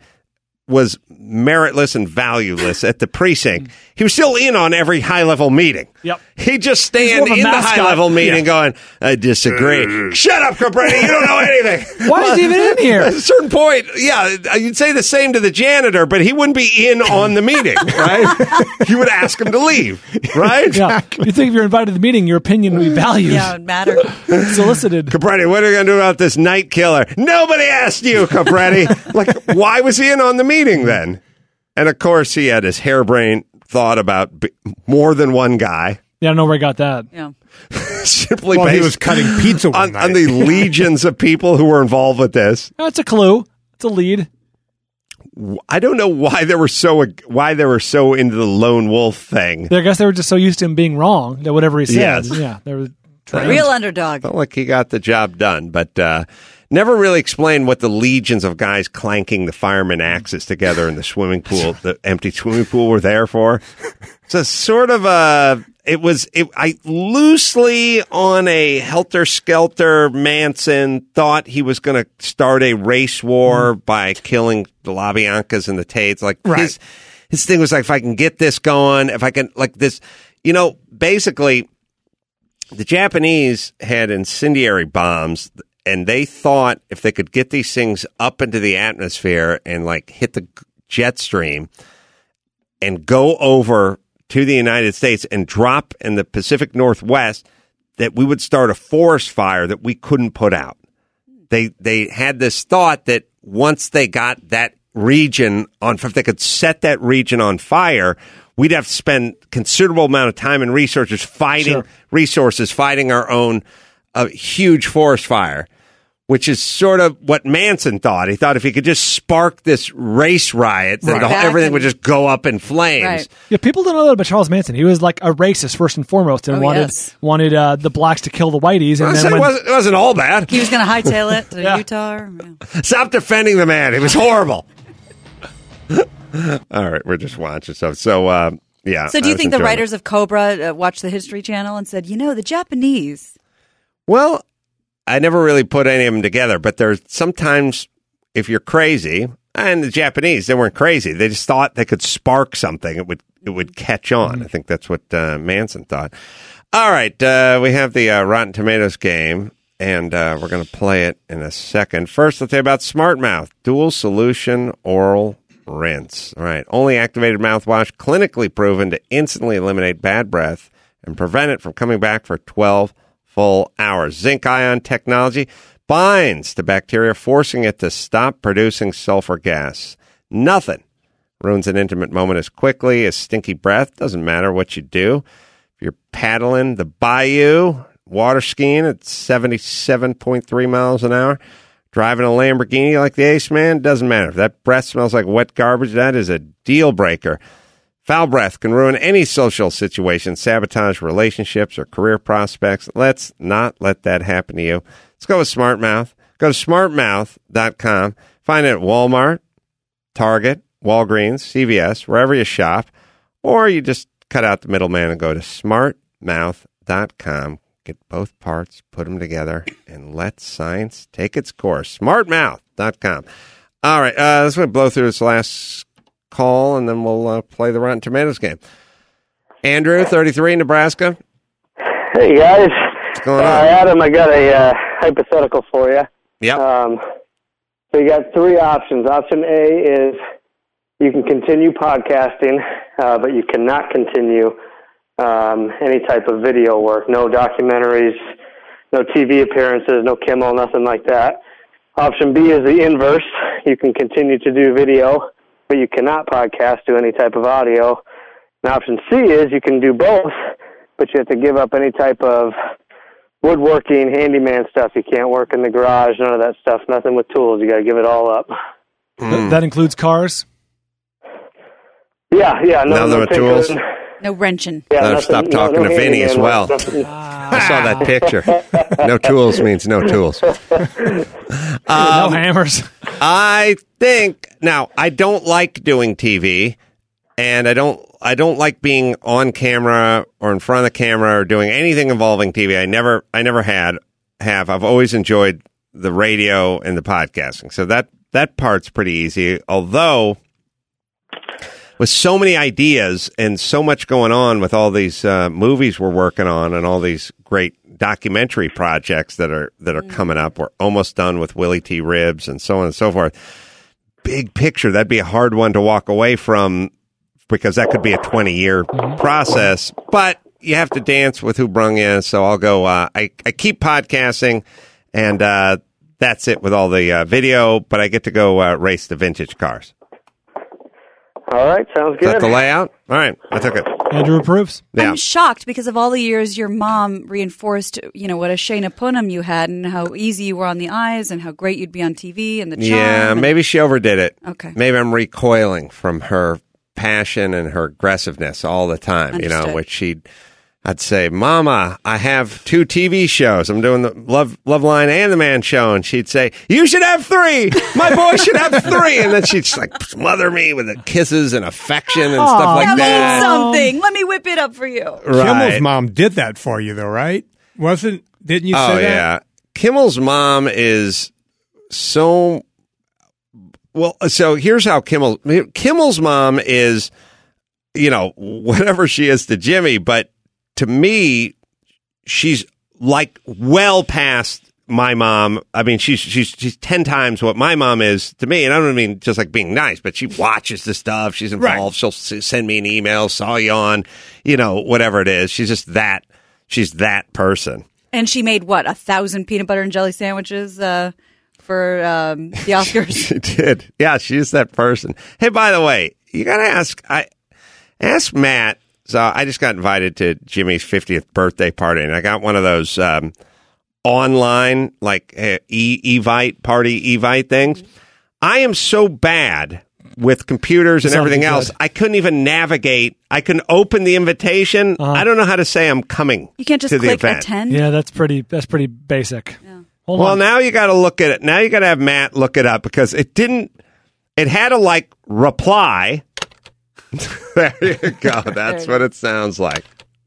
was meritless and valueless at the precinct, he was still in on every high level meeting. Yep. He just He's stand more of a in the mascot. high level meeting Yeah. going, I disagree. Shut up, Cobretti. You don't know anything. Why is he even in here? At a certain point, yeah, you'd say the same to the janitor, but he wouldn't be in on the meeting, right? You would ask him to leave, right? Yeah. You think if you're invited to the meeting, your opinion would be valued, Yeah, it would matter. solicited. Cobretti, what are you going to do about this night killer? Nobody asked you, Cobretti. Like, why was he in on the meeting then? And of course, he had his harebrained thought about b- more than one guy. Yeah, I don't know where I got that. Yeah. Simply Well, he based was cutting pizza one on, night. on the legions of people who were involved with this. That's a clue. It's a lead. I don't know why they were so why they were so into the lone wolf thing. I guess they were just so used to him being wrong that whatever he said, Yes. yeah, they were Real underdog. Felt like he got the job done, but uh, never really explained what the legions of guys clanking the fireman axes together in the swimming pool, the empty swimming pool, were there for. It's a sort of a. It was it, I loosely on a helter skelter. Manson thought he was going to start a race war mm. by killing the LaBiancas and the Tates. Like Right. his his thing was like, if I can get this going, if I can like this, you know, basically. The Japanese had incendiary bombs, and they thought if they could get these things up into the atmosphere and like hit the jet stream and go over to the United States and drop in the Pacific Northwest, that we would start a forest fire that we couldn't put out. They they had this thought that once they got that region on, if they could set that region on fire, we'd have to spend considerable amount of time and resources fighting Sure. resources, fighting our own uh, huge forest fire, which is sort of what Manson thought. He thought if he could just spark this race riot, then Right. the whole- Back everything and- would just go up in flames. Right. Yeah, people don't know that about Charles Manson. He was like a racist first and foremost, and Oh, wanted yes. wanted uh, the blacks to kill the whiteys. And I then said when, it, wasn't, it wasn't all bad. He was going to hightail it to Yeah. Utah. Or, yeah. Stop defending the man. He was horrible. All right, we're just watching stuff. So, uh, yeah. So, do I you was think the enjoying it. writers of Cobra uh, watched the History Channel and said, you know, the Japanese? Well, I never really put any of them together, but there's sometimes if you're crazy, and the Japanese, they weren't crazy. They just thought they could spark something. It would it would catch on. Mm-hmm. I think that's what uh, Manson thought. All right, uh, we have the uh, Rotten Tomatoes game, and uh, we're going to play it in a second. First, let's say about Smart Mouth, dual solution oral rinse. All right, only activated mouthwash, clinically proven to instantly eliminate bad breath and prevent it from coming back for twelve full hours. Zinc ion technology, binds to bacteria, forcing it to stop producing sulfur gas. Nothing ruins an intimate moment as quickly as stinky breath. Doesn't matter what you do. If you're paddling the bayou, water skiing at seventy-seven point three miles an hour, driving a Lamborghini like the Ace Man, doesn't matter. If that breath smells like wet garbage, that is a deal breaker. Foul breath can ruin any social situation, sabotage relationships or career prospects. Let's not let that happen to you. Let's go with Smart Mouth. Go to smart mouth dot com. Find it at Walmart, Target, Walgreens, C V S, wherever you shop. Or you just cut out the middleman and go to smart mouth dot com. Get both parts, put them together, and let science take its course. smart mouth dot com. All right, uh, let's blow through this last call, and then we'll uh, play the Rotten Tomatoes game. Andrew, thirty-three, Nebraska. Hey, guys. What's going on? Uh, Adam, I got a uh, hypothetical for you. Yep. Um, so you got three options. Option A is you can continue podcasting, uh, but you cannot continue um, any type of video work. No documentaries, no T V appearances, no Kimmel, nothing like that. Option B is the inverse. You can continue to do video, but you cannot podcast, do any type of audio. And option C is you can do both, but you have to give up any type of woodworking, handyman stuff. You can't work in the garage, none of that stuff, nothing with tools. You got to give it all up. Th- that includes cars? Yeah, yeah. No, None no of the tools? tinkering. No wrenching. Yeah, Let him nothing- stop no- talking no to Vinny as handyman well. work, nothing. I saw that picture. No tools means no tools. no Um, hammers. I think now I don't like doing T V, and I don't I don't like being on camera or in front of the camera or doing anything involving T V. I never I never had have. I've always enjoyed the radio and the podcasting, so that that part's pretty easy. Although with so many ideas and so much going on with all these uh, movies we're working on and all these great documentary projects that are that are coming up. We're almost done with Willie T. Ribbs and so on and so forth. Big picture, that'd be a hard one to walk away from because that could be a twenty-year process. But you have to dance with who brung you. So I'll go, uh, I, I keep podcasting, and uh, that's it with all the uh, video, but I get to go uh, race the vintage cars. All right, sounds Is that good. the layout? All right, I took it. Andrew approves. Yeah. I'm shocked because of all the years your mom reinforced, you know, what a Shayna Punim you had and how easy you were on the eyes and how great you'd be on T V and the charm. Yeah, and- maybe she overdid it. Okay. Maybe I'm recoiling from her passion and her aggressiveness all the time, you know, Understood. which she'd, I'd say, Mama, I have two T V shows. I'm doing the Love Love Line and the Man Show. And she'd say, you should have three. My boy should have three. And then she'd just like smother me with the kisses and affection and stuff like That that. means something. Let me whip it up for you. Kimmel's Right. mom did that for you, though, right? Wasn't? Didn't you Oh, say that? yeah. Kimmel's mom is so. Well, so here's how Kimmel. Kimmel's mom is, you know, whatever she is to Jimmy, but to me, she's like well past my mom. I mean, she's she's she's ten times what my mom is to me, and I don't mean just like being nice, but she watches the stuff. She's involved. She'll s- send me an email, saw you on, you know, whatever it is. She's just that. She's that person. And she made, what, a thousand peanut butter and jelly sandwiches uh, for um, the Oscars? She did. Yeah, she's that person. Hey, by the way, you got to ask. I ask Matt. So I just got invited to Jimmy's fiftieth birthday party, and I got one of those um, online, like uh, e- Evite party Evite things. I am so bad with computers and Sounds everything good. else. I couldn't even navigate. I can open the invitation. Uh-huh. I don't know how to say I'm coming. You can't just to the click event. attend? Yeah, that's pretty. That's pretty basic. Hold Well, on. now you got to look at it. Now you got to have Matt look it up because it didn't. It had to like reply. There you go. That's what it sounds like.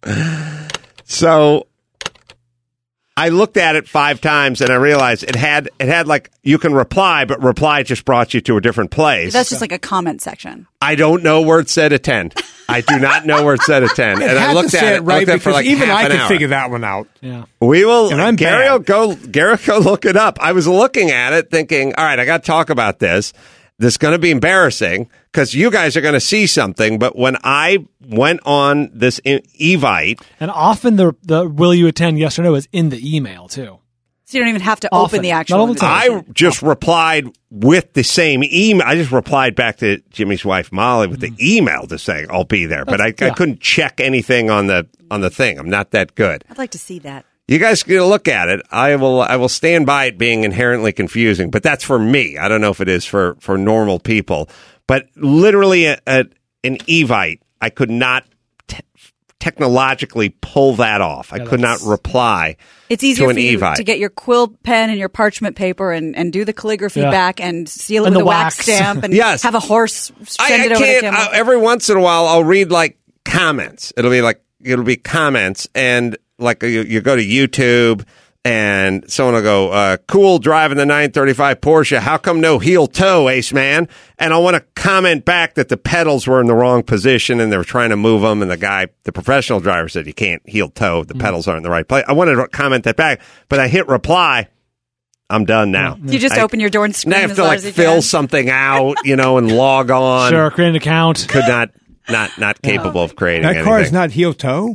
So I looked at it five times and I realized it had it had like you can reply, but reply just brought you to a different place. That's just like a comment section. I don't know where it said attend. I do not know where it said attend. It And I had looked to at say it, it right looked at it for because like even half I an could hour. figure that one out. Yeah. We will. And I'm Gary bad. will go. Gary will go look it up. I was looking at it, thinking, "All right, I got to talk about this. This is going to be embarrassing because you guys are going to see something." But when I went on this e- Evite, And often the the will you attend yes or no is in the email too. So you don't even have to Often. open the actual Not all the time. invitation. I just replied with the same email. I just replied back to Jimmy's wife Molly with the email to say I'll be there, but I, That's- yeah. I couldn't check anything on the on the thing. I'm not that good. I'd like to see that. You guys can look at it. I will. I will stand by it being inherently confusing, but that's for me. I don't know if it is for for normal people. But literally, a, a, an Evite, I could not te- technologically pull that off. I Yeah, could not that's- reply. It's easier to an for you Evite. to get your quill pen and your parchment paper and, and do the calligraphy Yeah. back and seal it And with the a wax, wax. stamp and Yes. have a horse send I, I it over to can't. Kimmel. I, every once in a while, I'll read like comments. It'll be like it'll be comments, and like you, you go to YouTube, and someone will go, uh, "Cool driving the nine thirty-five Porsche. How come no heel toe, Ace Man?" And I want to comment back that the pedals were in the wrong position, and they were trying to move them, and the guy, the professional driver, said you can't heel toe. The pedals aren't in the right place. I wanted to comment that back, but I hit reply. I'm done now. you just I, open your door and scream Now I have as to loud like as you fill can. something out, you know, and log on. Sure, create an account. Could not, not, not capable of creating That car anything. is not heel toe.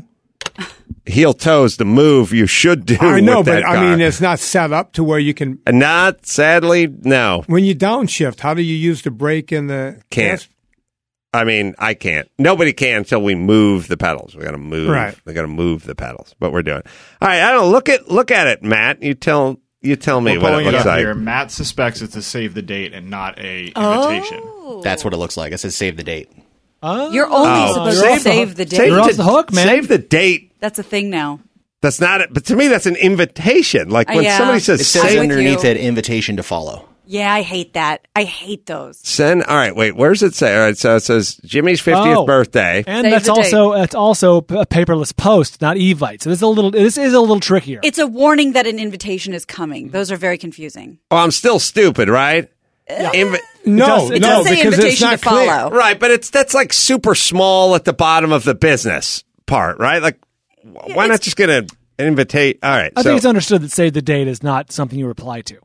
Heel toe is the move you should do. I know, with but that I car. mean, it's not set up to where you can. And not sadly, no, When you downshift, how do you use the brake in the can't. gas? I mean, I can't. Nobody can until we move the pedals. We got to move. Right. We got to move the pedals. But we're doing. All right. I don't know. Look at look at it, Matt. You tell you tell me We're what it pulling it looks up like. here. Matt suspects it's a save the date and not a invitation. Oh. That's what it looks like. It says save the date. You're only Oh, supposed save to the- save the date. Save You're off the hook, man. Save the date. That's a thing now. That's not it. But to me, that's an invitation. Like Uh, when yeah. somebody It says says I'm save, with underneath you. it, invitation to follow. Yeah, I hate that. I hate those. send. All right. Wait. Where's it say? All right. So it says Jimmy's fiftieth Oh. birthday. And Save that's the date. also that's also a paperless post, not Evite. So this is a little this is a little trickier. It's a warning that an invitation is coming. Those are very confusing. Oh, I'm still stupid, right? Invi- No, does- it no, does say because it's invitation not to clear. follow. Right, but it's that's like super small at the bottom of the business part, right? Like, wh- why not just get a, an invitation? All right, I so think it's understood that save the date is not something you reply to.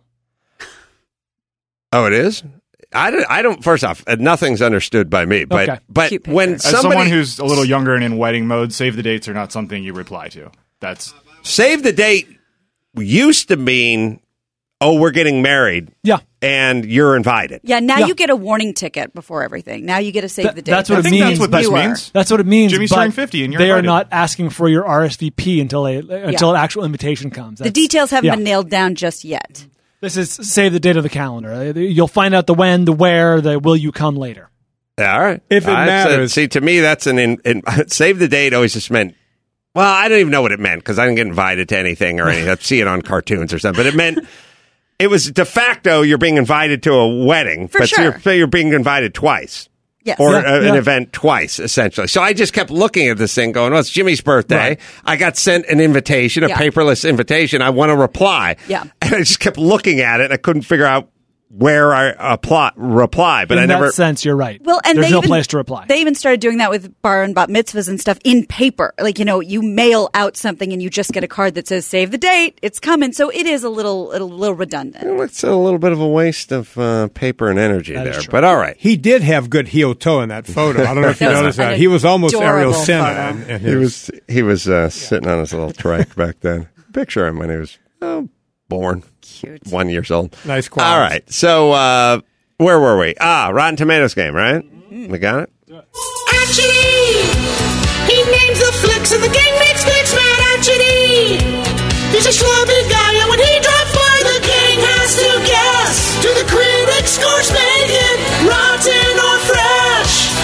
oh, it is. I don't. I don't. First off, uh, nothing's understood by me. But Okay. but Cute picture. when As somebody someone who's a little younger and in wedding mode, save the dates are not something you reply to. That's save the date used to mean, oh, we're getting married Yeah. and you're invited. Yeah, now Yeah. you get a warning ticket before everything. Now you get to save Th- the date. that's what I it think means. that's what but- this You are. means. That's what it means. Jimmy's but turning fifty and you're they are invited. not asking for your R S V P until a until an actual invitation comes. The That's- details haven't yeah. been nailed down just yet. This is save the date of the calendar. You'll find out the when, the where, the will you come later. Yeah, all right. If it All right, so- matters. see, to me, that's an in, in, save the date always just meant. Well, I don't even know what it meant because I didn't get invited to anything or anything. I'd see it on cartoons or something, but it meant it was de facto you're being invited to a wedding, For but sure. you're, you're being invited twice. Yes. Or Yeah, a, an yeah. event twice, essentially. So I just kept looking at this thing going, well, it's Jimmy's birthday. Right. I got sent an invitation, a Yeah. paperless invitation. I want to reply. Yeah. And I just kept looking at it. And I couldn't figure out where I apply, reply, but In I that never. sense, you're right. Well, and there's they no even, place to reply. They even started doing that with bar and bat mitzvahs and stuff in paper. Like, you know, you mail out something and you just get a card that says "Save the date, it's coming." So it is a little, a little redundant. It's a little bit of a waste of uh, paper and energy That is there, true. but all right. He did have good heel toe in that photo. I don't know if you That was noticed an that. He was almost Ariel adorable Senna. photo. And, and He his- was he was uh, sitting on his little trike back then. Picture him when he was oh, born, Cute. one years old. Nice quality. All right, so uh, where were we? Ah, Rotten Tomatoes game, right? We got it. Archie! He names the flicks and the gang makes flicks mad Archie! He's a schlubby guy and when he drops by the gang has to guess. Do the critics scores make it rotten or fresh?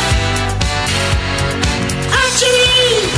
Archie!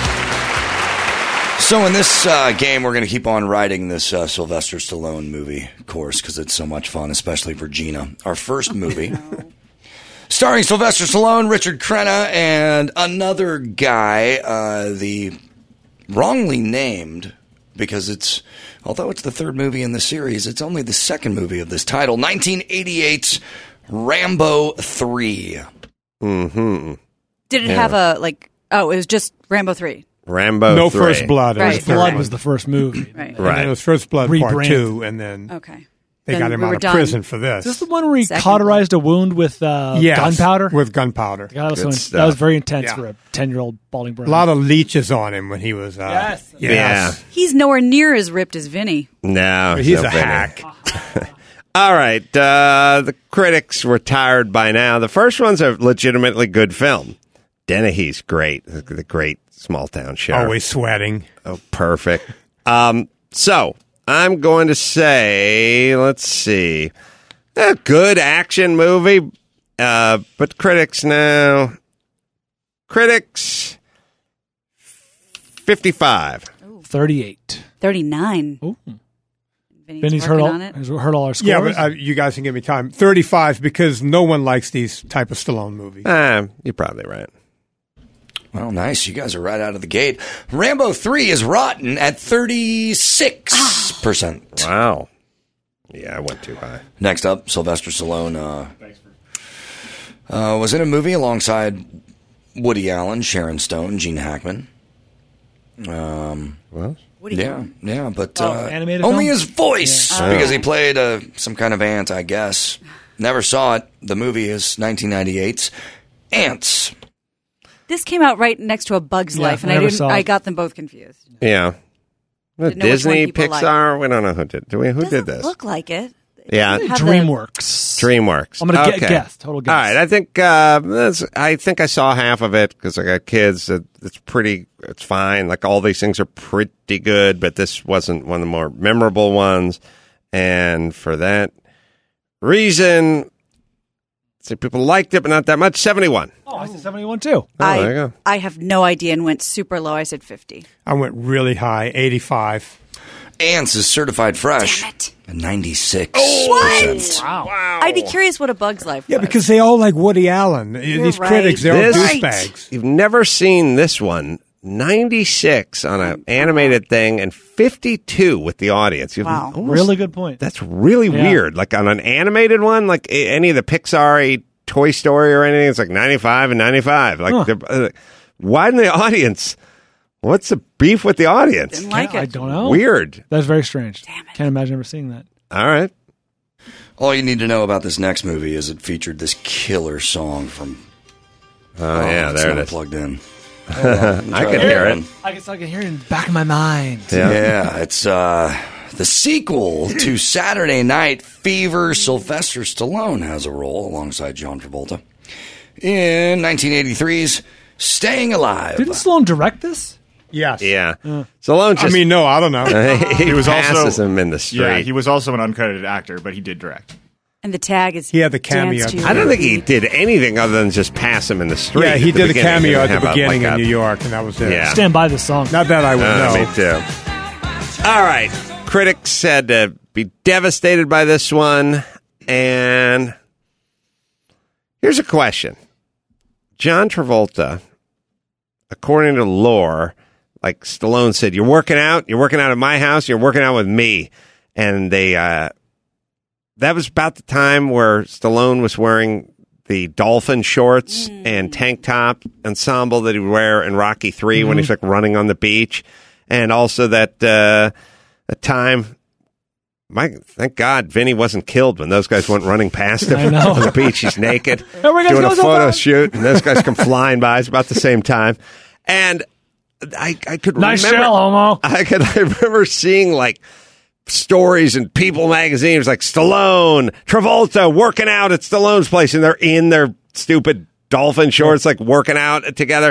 So in this uh, game, we're going to keep on riding this uh, Sylvester Stallone movie course because it's so much fun, especially for Gina. Our first movie, starring Sylvester Stallone, Richard Crenna, and another guy, uh, the wrongly named because it's, although it's the third movie in the series, it's only the second movie of this title, nineteen eighty-eight's Rambo three. Mm-hmm. Did it have a like? Oh, it was just Rambo three. Rambo no three. First Blood. It was Right. the third Blood one. was the first movie. Right. And Right. then it was First Blood Part Rebrand. Two, and then Okay. They then got him we out were of done. prison for this. Is this the one where he Second cauterized a wound with uh, Yes, gunpowder? With gunpowder. God, that, was Good so- stuff. that was very intense Yeah. for a ten-year-old balding brain. A lot of leeches on him when he was. Uh, Yes. yes. He's nowhere near as ripped as Vinny. No, He's no a Vinny. hack. All right. Uh, the critics were tired by now. The first one's a legitimately good film. Dennehy's great. The, the great small town sheriff. Always sweating. Oh, perfect. Um, so I'm going to say, let's see, a good action movie, uh, but critics now, critics, fifty-five. thirty-eight. thirty-nine. Ooh. Vinny's, Benny's working heard all, on it. has heard all our scores. Yeah, but uh, you guys can give me time. thirty-five because no one likes these type of Stallone movies. Uh, you're probably right. Well, nice. You guys are right out of the gate. Rambo three is rotten at thirty-six percent. Wow. Yeah, I went too high. Next up, Sylvester Stallone uh, uh, was in a movie alongside Woody Allen, Sharon Stone, Gene Hackman. Um, Well, What do you yeah, yeah, but Oh, uh, animated only film? his voice Yeah. because Oh. he played uh, some kind of ant, I guess. Never saw it. The movie is nineteen ninety-eight's Ants. This came out right next to A Bug's Yeah, Life, and I I, never didn't. saw it. I got them both confused. yeah. Well, Didn't know which one Disney, people liked. Pixar, we don't know who did. Do we? Who Doesn't did this? look like it. Yeah, Have the- DreamWorks. DreamWorks. I'm gonna okay. get guess. Total guess. All right, I think uh, that's, I think I saw half of it because I got kids. It, it's pretty. It's fine. Like all these things are pretty good, but this wasn't one of the more memorable ones. And for that reason, see, people liked it, but not that much. Seventy-one. Oh, I said seventy-one too. Oh, I, there you go. I have no idea and went super low. I said fifty. I went really high, eighty-five. Ants is certified fresh Damn it. at ninety-six What? percent. Wow. I'd be curious what A Bug's Life was. Yeah, because they all like Woody Allen. These right. critics, they're all This- douchebags. You've never seen this one. ninety-six on an animated thing and fifty-two with the audience. You've Wow. almost- Really good point. That's really Yeah. weird. Like on an animated one, like a- any of the Pixar, Toy Story, or anything, it's like ninety-five and ninety-five. Like, Huh. they're- uh, why in the audience? What's the beef with the audience? Didn't like Can't- I it. don't know. Weird. That's very strange. Damn it. Can't imagine ever seeing that. All right. All you need to know about this next movie is it featured this killer song from. Oh, yeah, it's there it not is. plugged in. I can hear it. I guess I can hear it in the back of my mind. Yeah. Yeah, it's uh, the sequel to Saturday Night Fever. Sylvester Stallone has a role alongside John Travolta in nineteen eighty-three's Staying Alive. Didn't Stallone direct this? Yes. Yeah. Stallone I just mean, no, I don't know. he, He was passes also- him in the street. Yeah, he was also an uncredited actor, but he did direct. And the tag is. He had the cameo. Dance to I don't Your think he Beat. did anything other than just pass him in the street. Yeah, he at the did a beginning. cameo He at didn't the have a- beginning like in a- New York, and that was it. Yeah. Stand by this song. Not that I would Uh, know. Me too. All right. Critics said to be devastated by this one. And here's a question. John Travolta, according to lore, like Stallone said, you're working out, you're working out at my house, you're working out with me. And they, uh, that was about the time where Stallone was wearing the dolphin shorts and tank top ensemble that he would wear in Rocky three when he's like running on the beach. And also that, uh, that time, my, thank God Vinny wasn't killed when those guys went running past him I know. on the beach. He's naked, Everybody doing a goes so photo fast. shoot, and those guys come flying by. It's about the same time. And I, I could Nice remember, shell, homo. I could, I remember seeing like stories in People magazines, like Stallone, Travolta working out at Stallone's place, and they're in their stupid dolphin shorts, like working out together.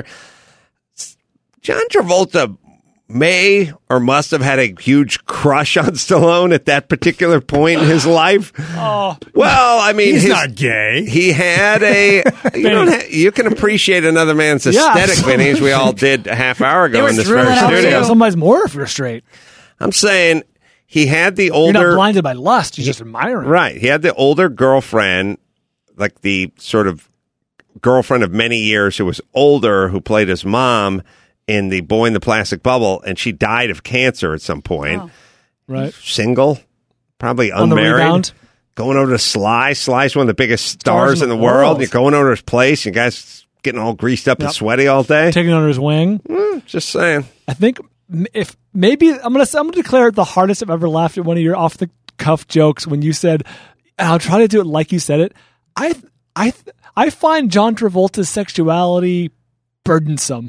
John Travolta may or must have had a huge crush on Stallone at that particular point in his life. Oh, Well, I mean, He's his- not gay. He had a. You don't. Ha- you can appreciate another man's Yeah, aesthetic, absolutely. Vinny, as we all did a half hour They ago were in this drooling very out studio. too. somebody's more if you're straight. I'm saying he had the You're older. not blinded by lust. You're just admiring. Right. He had the older girlfriend, like the sort of girlfriend of many years who was older, who played his mom in the Boy in the Plastic Bubble, and she died of cancer at some point. Oh. Right. Single, probably On the unmarried. rebound. Going over to Sly. Sly's one of the biggest stars, in the, world. world. You're going over to his place. You guys getting all greased up and Yep. sweaty all day. Taking under his wing. Mm, just saying. I think m- if maybe I'm gonna I'm gonna declare it the hardest I've ever laughed at one of your off the off-cuff jokes when you said, and I'll try to do it like you said it. I I I find John Travolta's sexuality burdensome.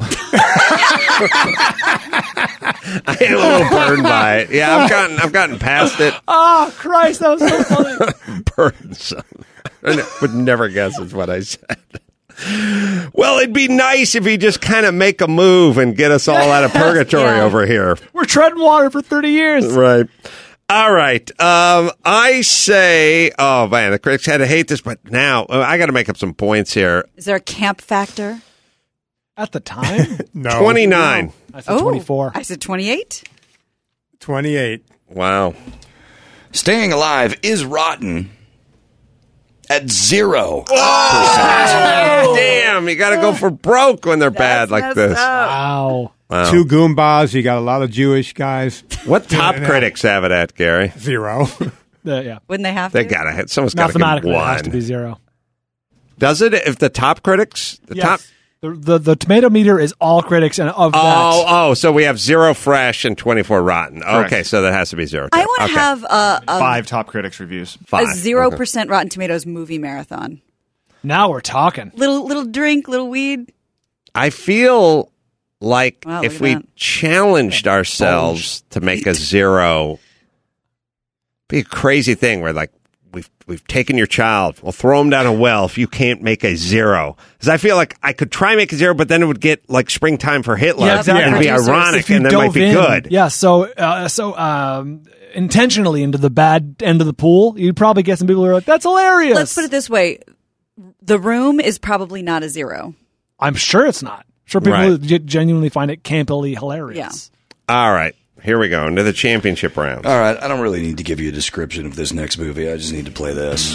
I am a little burned by it. Yeah, I've gotten I've gotten past it. Oh, Christ, that was so funny. Burdensome. I would never guess is what I said. Well, it'd be nice if he just kind of make a move and get us all out of purgatory Yeah. over here. We're treading water for thirty years. Right. All right. Um, I say, oh, man, the critics had to hate this, but now uh, I got to make up some points here. Is there a camp factor? At the time? No. twenty-nine. I said twenty-four. I said twenty-eight. twenty-eight. Wow. Staying Alive is rotten at zero percent. Oh, damn. You got to go for broke when they're bad like this. Wow. Wow. Two Goombas. You got a lot of Jewish guys. What top critics have it at, Gary? Zero. Uh, yeah. Wouldn't they have They to? got to hit. Someone's got to give Mathematically, it has one. to be zero. Does it? If the top critics? The Yes. top. The, the the tomato meter is all critics, and of Oh, that, oh, so we have zero fresh and twenty-four rotten. Correct. Okay, so that has to be zero. I want to Okay. have a, a, Five top critics reviews. Five. a zero Okay. percent Rotten Tomatoes movie marathon. now we're talking. Little little drink, little weed. I feel like Wow, look if at we that. challenged ourselves to make a zero, be a crazy thing where like we've we've taken your child, we'll throw him down a well if you can't make a zero. Because I feel like I could try and make a zero, but then it would get like springtime for Hitler Yeah, exactly. and be Producers. ironic, If you and then it might dove be in- good. Yeah, so uh, so um, intentionally into the bad end of the pool, you'd probably get some people who are like, "That's hilarious." Let's put it this way: The Room is probably not a zero. I'm sure it's not. Sure, people Right. g- genuinely find it campily hilarious. All right, here we go into the championship round. All right, I don't really need to give you a description of this next movie. I just need to play this.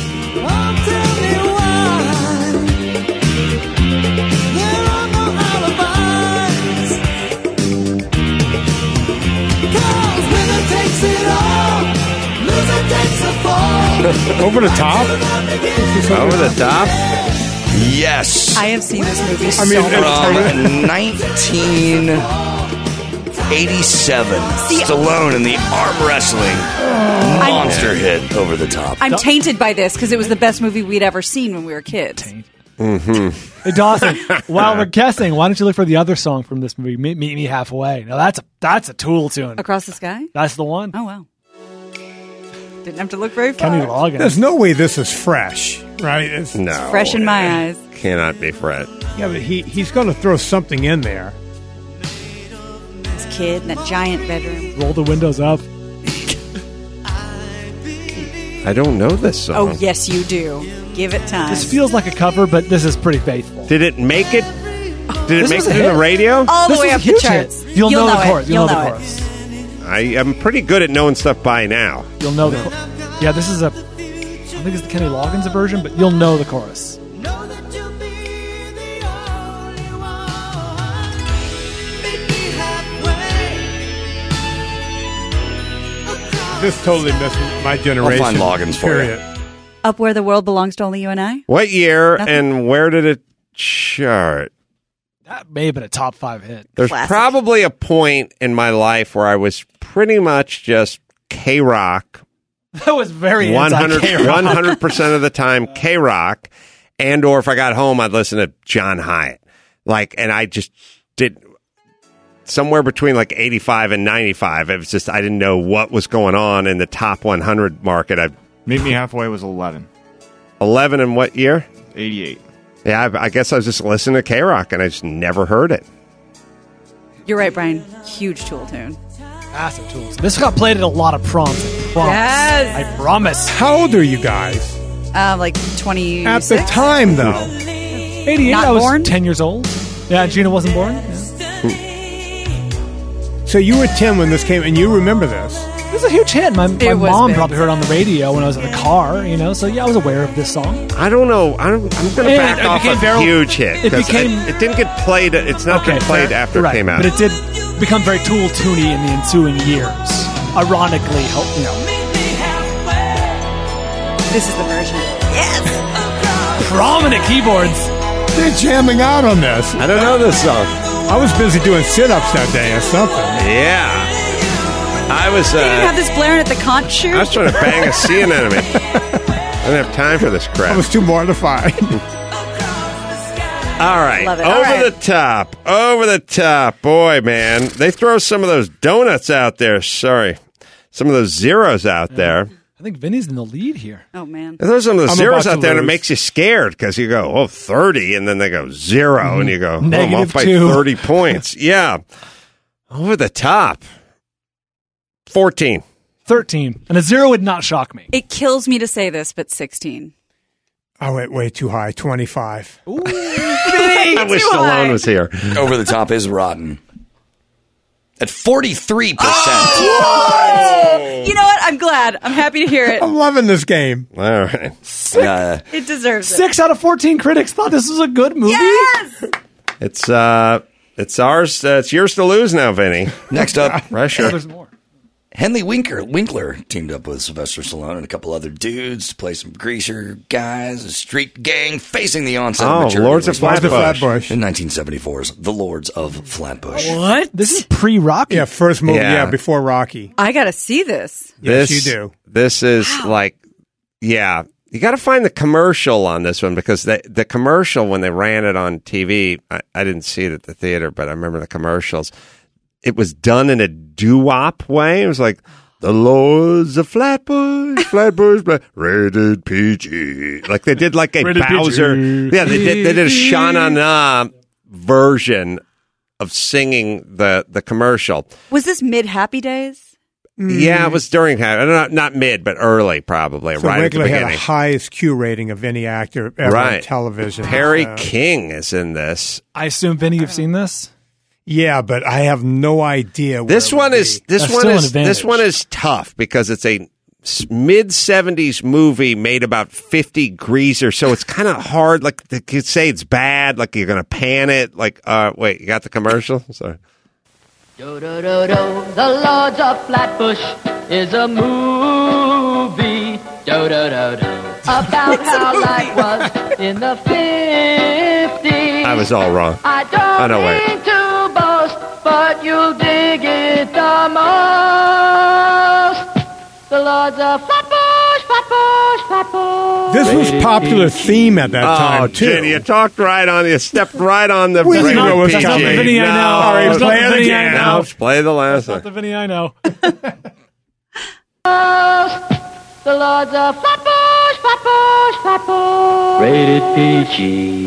Over the top? Over the top. Yes. I have seen this movie I mean, so it's- much. From nineteen eighty-seven. See- Stallone in the arm wrestling monster hit Over the Top. I'm tainted by this because it was the best movie we'd ever seen when we were kids. Hey Dawson, while we're guessing, why don't you look for the other song from this movie, "Meet, Meet Me Halfway"? Now that's a that's a Tool tune. Across the Sky? That's the one. Oh, wow. Didn't have to look very far. Kenny Loggins. There's no way this is fresh, right? It's, No, Fresh in my eyes. Cannot be Fred. Yeah, but he, he's going to throw something in there. This kid in that giant bedroom. Roll the windows up. I don't know this song. Oh, yes, you do. Give it time. This feels like a cover, but this is pretty faithful. Did it make it? Did it This make was it a to the hit. radio? All the This way was a up the huge charts. hit. You'll, know, the it. chorus. You'll, You'll know, the it. chorus. I am pretty good at knowing stuff by now. You'll know the. Chor- yeah, this is a. I think it's the Kenny Loggins version, but you'll know the chorus. This totally missed my generation. I'll find Loggins for you. period. Up Where the World Belongs to Only You and I? What year Nothing. and where did it chart? That may have been a top five hit. There's Classic. probably a point in my life where I was pretty much just K-Rock, That was very one hundred anti-K-rock. percent of the time K-Rock, and or if I got home, I'd listen to John Hyatt. Like, and I just did somewhere between like eighty-five and ninety-five. It was just, I didn't know what was going on in the top one hundred market. I Meet Me Halfway was eleven. eleven in what year? eighty-eight. Yeah, I, I guess I was just listening to K-Rock and I just never heard it. You're right, Brian. Huge Tool tune. Massive tools. This got played at a lot of proms. I promise. Yes. I promise. How old are you guys? Uh, like twenty. At the time, though. eighty-eight, Not I was born? ten years old. Yeah, Gina wasn't born. Yeah. So you were ten when this came, and you remember this. It was a huge hit. My, my It was mom big. probably heard it on the radio when I was in the car, you know, so yeah, I was aware of this song. I don't know. I don't, I'm going to And back it off became a very- huge hit. it 'cause became- It, it didn't get played. It's not been played fair. after Right, it came out. But it did become very Tool toony in the ensuing years. Ironically, help- you know, This is the version. prominent keyboards. They're jamming out on this. I don't know this song. I was busy doing sit-ups that day or something. Yeah. I was. They didn't Uh, have this blaring at the conch shoot. I was trying to bang a sea anemone. I didn't have time for this crap. I was too mortified. All right. Love it. Over All right. the top. Over the top. Boy, man. They throw some of those donuts out there. Sorry. Some of those zeros out there. I think Vinny's in the lead here. Oh, man. They throw some of those I'm zeros about to out there and it lose. makes you scared because you go, oh, thirty, and then they go zero, and you go, oh, I'm Negative off by two. thirty points. Yeah. Over the top. fourteen. thirteen. And a zero would not shock me. It kills me to say this, but sixteen. I went way too high. twenty-five. I wish too high. Stallone was here. Over the top is rotten. At forty-three percent. You know what? I'm glad. I'm happy to hear it. I'm loving this game. All right. Uh, It deserves it. Six out of fourteen critics thought this was a good movie. Yes! It's uh, it's ours. Uh, it's yours to lose now, Vinny. next up, Pressure. There's more. Henley Winkler, Winkler teamed up with Sylvester Stallone and a couple other dudes to play some greaser guys, a street gang facing the onset Oh, of maturity. Lords of Lords of Flatbush. Flatbush. In nineteen seventy-four's The Lords of Flatbush. What? This is pre-Rocky. Yeah, first movie. Yeah. Yeah, before Rocky. I got to see this. Yes, This, you do. This is like, yeah. You got to find the commercial on this one because the the commercial when they ran it on T V, I, I didn't see it at the theater, but I remember the commercials. It was done in a doo-wop way. It was like the Lords of Flatbush, Flatbush, but rated P G. Like they did like a Rated Bowser. P G. Yeah, they did. They did a Sha Na Na version of singing the the commercial. Was this mid Happy Days? Yeah, it was during not not mid, but early, probably So right at the Winkler had beginning. the highest Q rating of any actor ever Right. on television. Perry Uh, King is in this. I assuon, Vinny, you've seen this? yeah, but I have no idea. Where This it would one is be. this That's one still an is advantage. this one is tough because it's a mid seventies movie made about fifty greaser, so it's kind of hard. Like they could say it's bad, like you're gonna pan it. Like, uh, wait, you got the commercial? Sorry. Do do do do. The Lords of Flatbush is a movie. Do do do do. About how life was in the fifties. I was all wrong. I don't Oh, no, wait. mean to boast, but you'll dig it the most. The Lords of Flatbush, Flatbush, Flatbush. This was popular theme at that Oh, time too. Jenny, you talked right on. You stepped right on the. We rated knew it was P G. coming. That's not the Vinny I No, know. All right, That's not play the it Vinny I again. know. No, play the last Not one. the Vinny I know. The Lords of Flatbush, Flatbush, Flatbush. Rated P G.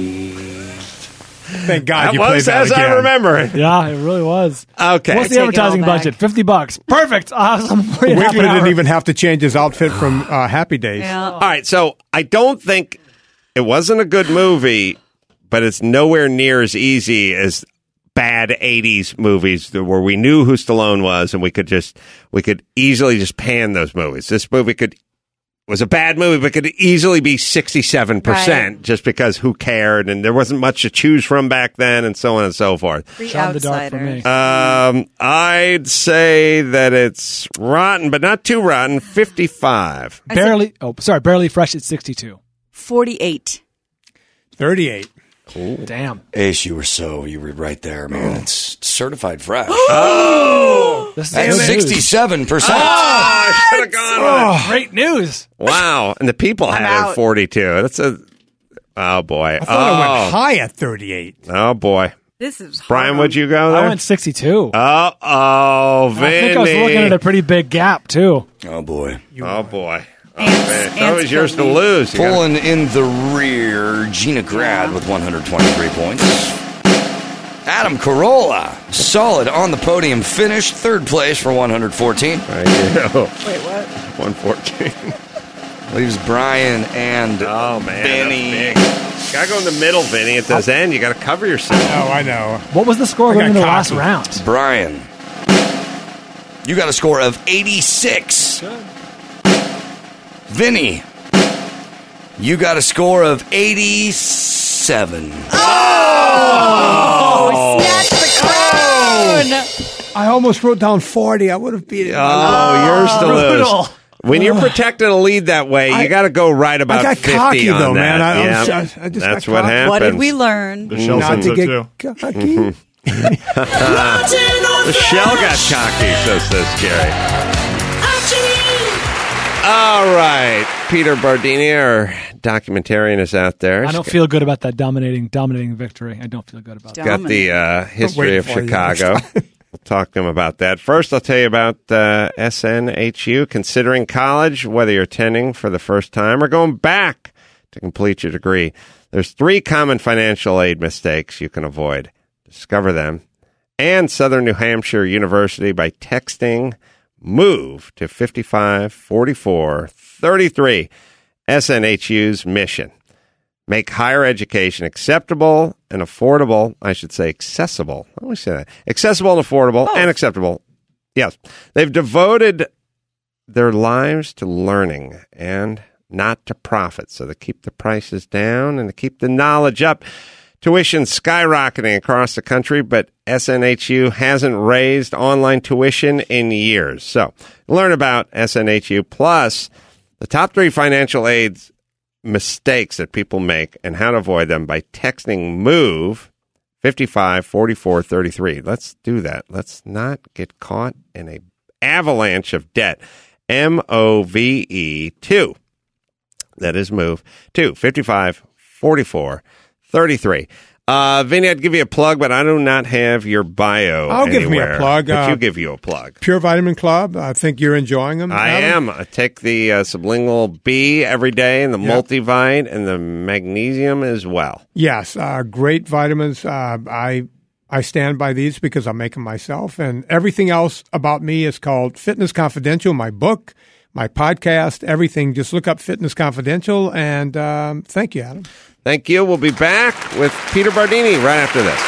Thank God That you played was that as again. I remember it. Yeah, it really was. Okay. What's the Take it advertising all back. budget? fifty bucks. Perfect. I'll have some for you in half an Winkler hour. didn't even have to change his outfit from uh, Happy Days. Yeah. All right, so I don't think it wasn't a good movie, but it's nowhere near as easy as bad eighties movies where we knew who Stallone was and we could just we could easily just pan those movies. This movie could was a bad movie, but could easily be sixty-seven percent Right. just because who cared and there wasn't much to choose from back then and so on and so forth. Three Shot in the dark for me. outsiders. Um, I'd say that it's rotten, but not too rotten. fifty-five. Barely. Oh, sorry. Barely fresh at sixty-two. forty-eight. thirty-eight. Damn. Ace, you were so, you were right there, man. It's certified fresh. This is At good news. sixty-seven percent. I should have gone with it. Great news. Wow. And the people had it out. at forty-two. That's a, oh boy. I thought I went oh. high at thirty-eight. Oh boy. This is hard. Brian, would you go there? I went sixty-two. Oh, oh, Vinny. I think I was looking at a pretty big gap, too. Oh, boy. Oh, boy. Oh, Ants- man. It's ants always yours to killed me. lose. You gotta- Pulling in the rear, Gina Grad with one hundred twenty-three points. Adam Carolla, solid on the podium finish, third place for one hundred fourteen. Right, you know. Wait, what? one fourteen. Leaves Brian and Oh, man. Benny. that's big. Gotta go in the middle, Vinny. At this end, you gotta cover yourself. Oh, I know. What was the score I going got into the last cocky. round? Brian, you got a score of eighty-six. Vinny, you got a score of eighty-seven. Oh, snatch the crown! I almost wrote down forty. I would have beat it. Oh, yours to brutal. lose. When you're protecting a lead that way, I- you got to go right about I got fifty cocky, on though, that. man. I- I was Yeah. just- I just That's got what cocky. happens. What did we learn? The shell Not said to so get too. cocky. The shell got cocky, so says Gary. All right. Peter Bardini, our documentarian, is out there. I don't feel good about that dominating dominating victory. I don't feel good about that. Got the uh, history of Chicago. We'll talk to him about that. First, I'll tell you about uh, S N H U. Considering college, whether you're attending for the first time or going back to complete your degree, there's three common financial aid mistakes you can avoid. Discover them. And Southern New Hampshire University by texting MOVE to five five four four three three. S N H U's mission. Make higher education acceptable and affordable. I should say accessible. I always say that. Accessible and affordable oh. and acceptable. Yes. They've devoted their lives to learning and not to profit. So they keep the prices down and to keep the knowledge up. Tuition skyrocketing across the country, but S N H U hasn't raised online tuition in years. So learn about S N H U plus the top three financial aids mistakes that people make and how to avoid them by texting MOVE five four four three three. Let's do that. Let's not get caught in a avalanche of debt. M O V E two. That is MOVE to five four four three three. Uh, Vinny, I'd give you a plug, but I do not have your bio I'll anywhere. give me a plug. But uh, you give you a plug. Pure Vitamin Club. I think you're enjoying them. I Adam. am. I take the uh, sublingual B every day and the Yep. multivite and the magnesium as well. Yes, uh, great vitamins. Uh, I I stand by these because I make them myself. And everything else about me is called Fitness Confidential, my book, my podcast, everything. Just look up Fitness Confidential. And um, thank you, Adam. Thank you. We'll be back with Peter Bardini right after this.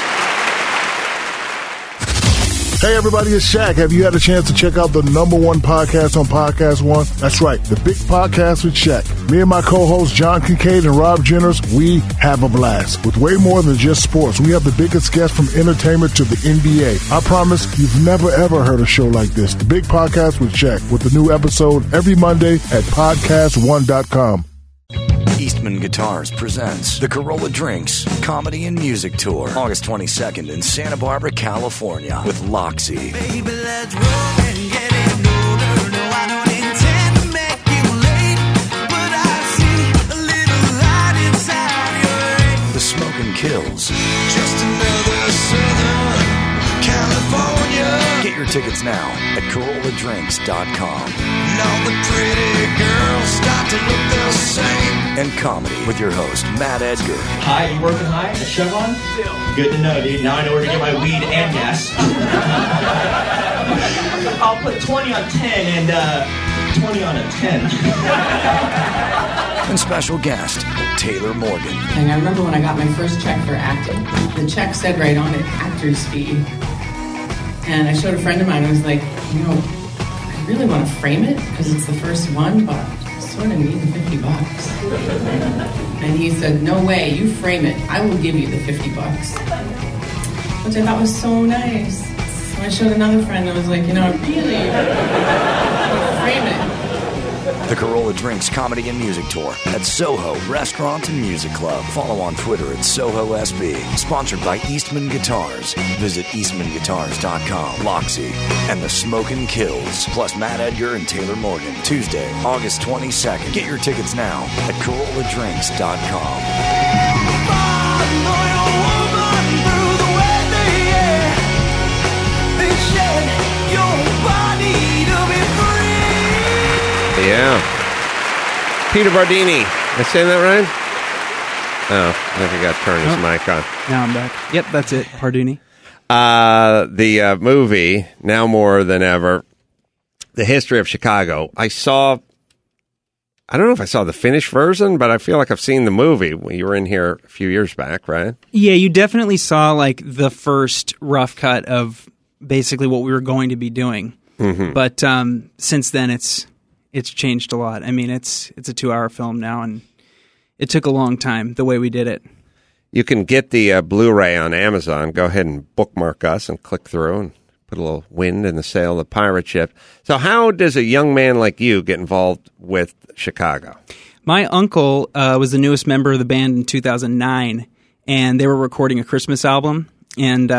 Hey, everybody, it's Shaq. Have you had a chance to check out the number one podcast on Podcast One? That's right, The Big Podcast with Shaq. Me and my co-hosts, John Kincaid and Rob Jenners, we have a blast. With way more than just sports, we have the biggest guests from entertainment to the N B A. I promise you've never, ever heard a show like this. The Big Podcast with Shaq, with the new episode every Monday at podcast one dot com. Eastman Guitars presents the Corolla Drinks Comedy and Music Tour, August twenty-second in Santa Barbara, California, with Loxy. Baby, let's roll and get it older. No, I don't intend to make you late, but I see a little light inside your eyes. The Smokin' Kills. Just another Southern California. Get your tickets now at Corolla Drinks dot com. And all the pretty girls start to look the same. And comedy with your host, Matt Edgar. Hi, you working high at Chevron? Good to know, dude. Now I know where to get my weed and gas. I'll put twenty on ten and uh, twenty on a ten. And special guest, Taylor Morgan. And I remember when I got my first check for acting, the check said right on it, actor's fee. And I showed a friend of mine and was like, you know, I really want to frame it because it's the first one, but I sort of need the fifty bucks. And he said, no way, you frame it. I will give you the fifty bucks. Which I thought was so nice. So I showed another friend and I was like, you know, really, frame it. The Corolla Drinks Comedy and Music Tour at Soho Restaurant and Music Club. Follow on Twitter at Soho S B. Sponsored by Eastman Guitars. Visit Eastman Guitars dot com. Loxy and the Smokin' Kills. Plus Matt Edgar and Taylor Morgan. Tuesday, August twenty-second. Get your tickets now at Corolla Drinks dot com. Yeah. Peter Bardini. Am I saying that right? Oh, I think I got to turn his Oh. mic on. Now I'm back. Yep, that's it. Pardini. Uh, the uh, movie, Now More Than Ever, The History of Chicago. I saw, I don't know if I saw the finished version, but I feel like I've seen the movie. You were in here a few years back, right? Yeah, you definitely saw like the first rough cut of basically what we were going to be doing. Mm-hmm. But um, since then, it's it's changed a lot. I mean, it's it's a two-hour film now, and it took a long time the way we did it. You can get the uh, Blu-ray on Amazon. Go ahead and bookmark us and click through and put a little wind in the sail of the pirate ship. So how does a young man like you get involved with Chicago? My uncle uh, was the newest member of the band in two thousand nine, and they were recording a Christmas album. And uh,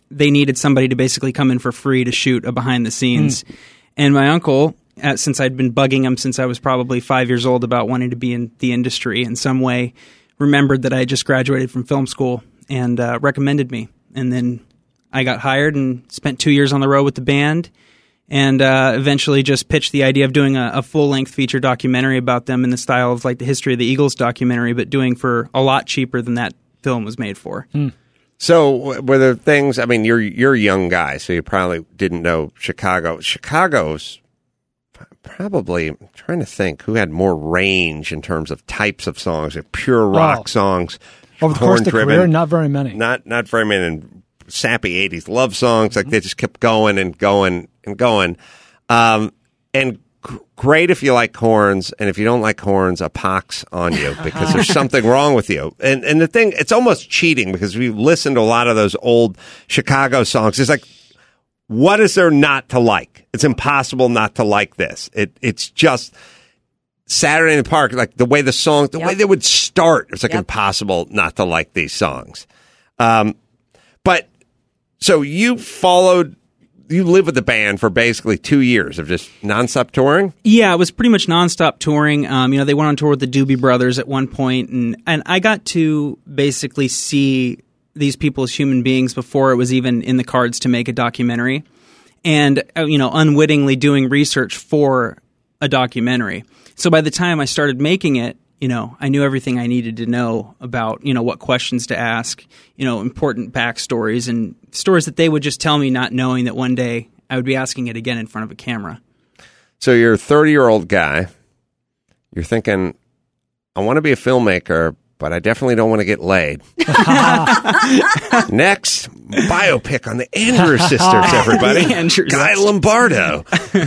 they needed somebody to basically come in for free to shoot a behind the scenes. Mm. And my uncle, uh, since I'd been bugging him since I was probably five years old about wanting to be in the industry in some way, remembered that I had just graduated from film school and uh, recommended me. And then I got hired and spent two years on the road with the band, and uh, eventually just pitched the idea of doing a, a full-length feature documentary about them in the style of like the History of the Eagles documentary, but doing for a lot cheaper than that film was made for. Mm. So were there things, I mean, you're you're a young guy, so you probably didn't know Chicago. Chicago's probably, I'm trying to think, who had more range in terms of types of songs, like pure rock wow. songs. Over the course of the career, not very many. Not, not very many. And sappy eighties love songs, like they just kept going and going and going. Um, and g- great if you like horns, and if you don't like horns, a pox on you because there's something wrong with you. And and the thing, it's almost cheating because we listen to a lot of those old Chicago songs. It's like, what is there not to like? It's impossible not to like this. It it's just Saturday in the Park, like the way the song, the yep. way they would start. It's like yep. impossible not to like these songs. Um, but so you followed, you lived with the band for basically two years of just nonstop touring? Yeah, it was pretty much nonstop touring. Um, you know, they went on tour with the Doobie Brothers at one point, and, and I got to basically see these people as human beings before it was even in the cards to make a documentary. And, uh, you know, unwittingly doing research for a documentary. So by the time I started making it, you know, I knew everything I needed to know about, you know, what questions to ask, you know, important backstories and stories that they would just tell me, not knowing that one day I would be asking it again in front of a camera. So you're a thirty-year-old guy. You're thinking, I want to be a filmmaker, but I definitely don't want to get laid. Next, biopic on the Andrews sisters, everybody. The Andrews. Guy Lombardo.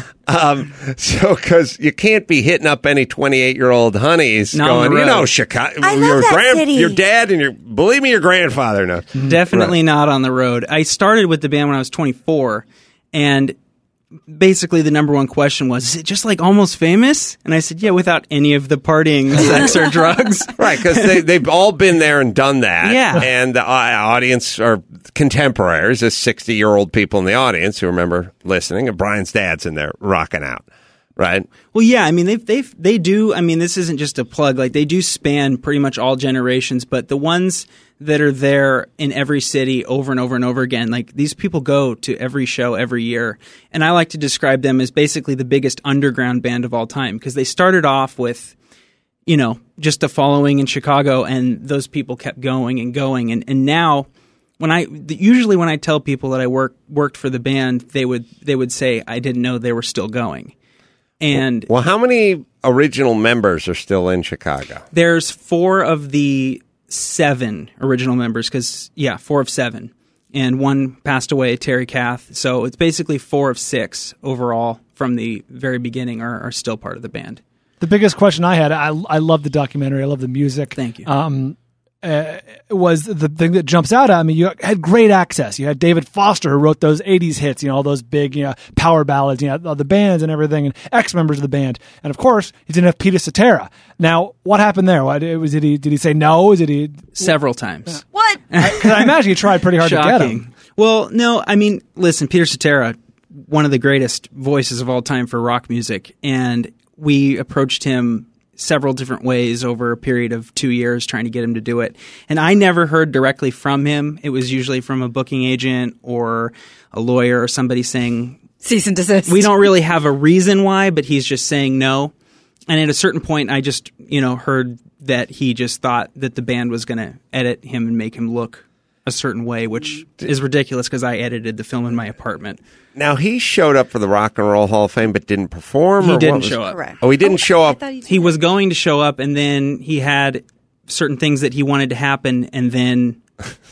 um, so, because you can't be hitting up any twenty-eight-year-old honeys Not going, on the you know, road. Chicago. I love your that city. Your dad and your, believe me, your grandfather knows. Definitely Right. not on the road. I started with the band when I was twenty-four, and basically the number one question was, is it just like Almost Famous? And I said, yeah, without any of the partying, sex, or drugs. Right, because they, they've all been there and done that. Yeah. And the uh, audience are contemporaries. There's sixty-year-old people in the audience who remember listening, and Brian's dad's in there rocking out, right? Well, yeah, I mean, they they they do. I mean, this isn't just a plug. Like, they do span pretty much all generations, but the ones that are there in every city over and over and over again, like, these people go to every show every year. And I like to describe them as basically the biggest underground band of all time, because they started off with, you know, just a following in Chicago, and those people kept going and going. And, and now, when I usually when I tell people that I work worked for the band, they would they would say, I didn't know they were still going. And well, how many original members are still in Chicago? There's four of the seven original members, because, yeah, four of seven. And one passed away, Terry Kath. So it's basically four of six overall from the very beginning are, are still part of the band. The biggest question I had, I, I love the documentary, I love the music. Thank you. Um, uh, was the thing that jumps out at me. You had great access. You had David Foster, who wrote those eighties hits, you know, all those big, you know, power ballads, you know, all the bands and everything, and ex-members of the band. And of course, he didn't have Peter Cetera. Now, what happened there? What, was did he did he say no? Did he several times? Yeah. What? Because I, I imagine he tried pretty hard Shocking. to get him. Well, no, I mean, listen, Peter Cetera, one of the greatest voices of all time for rock music, and we approached him several different ways over a period of two years trying to get him to do it. And I never heard directly from him. It was usually from a booking agent or a lawyer or somebody saying, cease and desist. We don't really have a reason why, but he's just saying no. And at a certain point, I just, you know, heard that he just thought that the band was going to edit him and make him look a certain way, which is ridiculous because I edited the film in my apartment. Now, he showed up for the Rock and Roll Hall of Fame but didn't perform? He or didn't what was, show up. Correct. Oh, he didn't oh, show up. He, he was going to show up, and then he had certain things that he wanted to happen, and then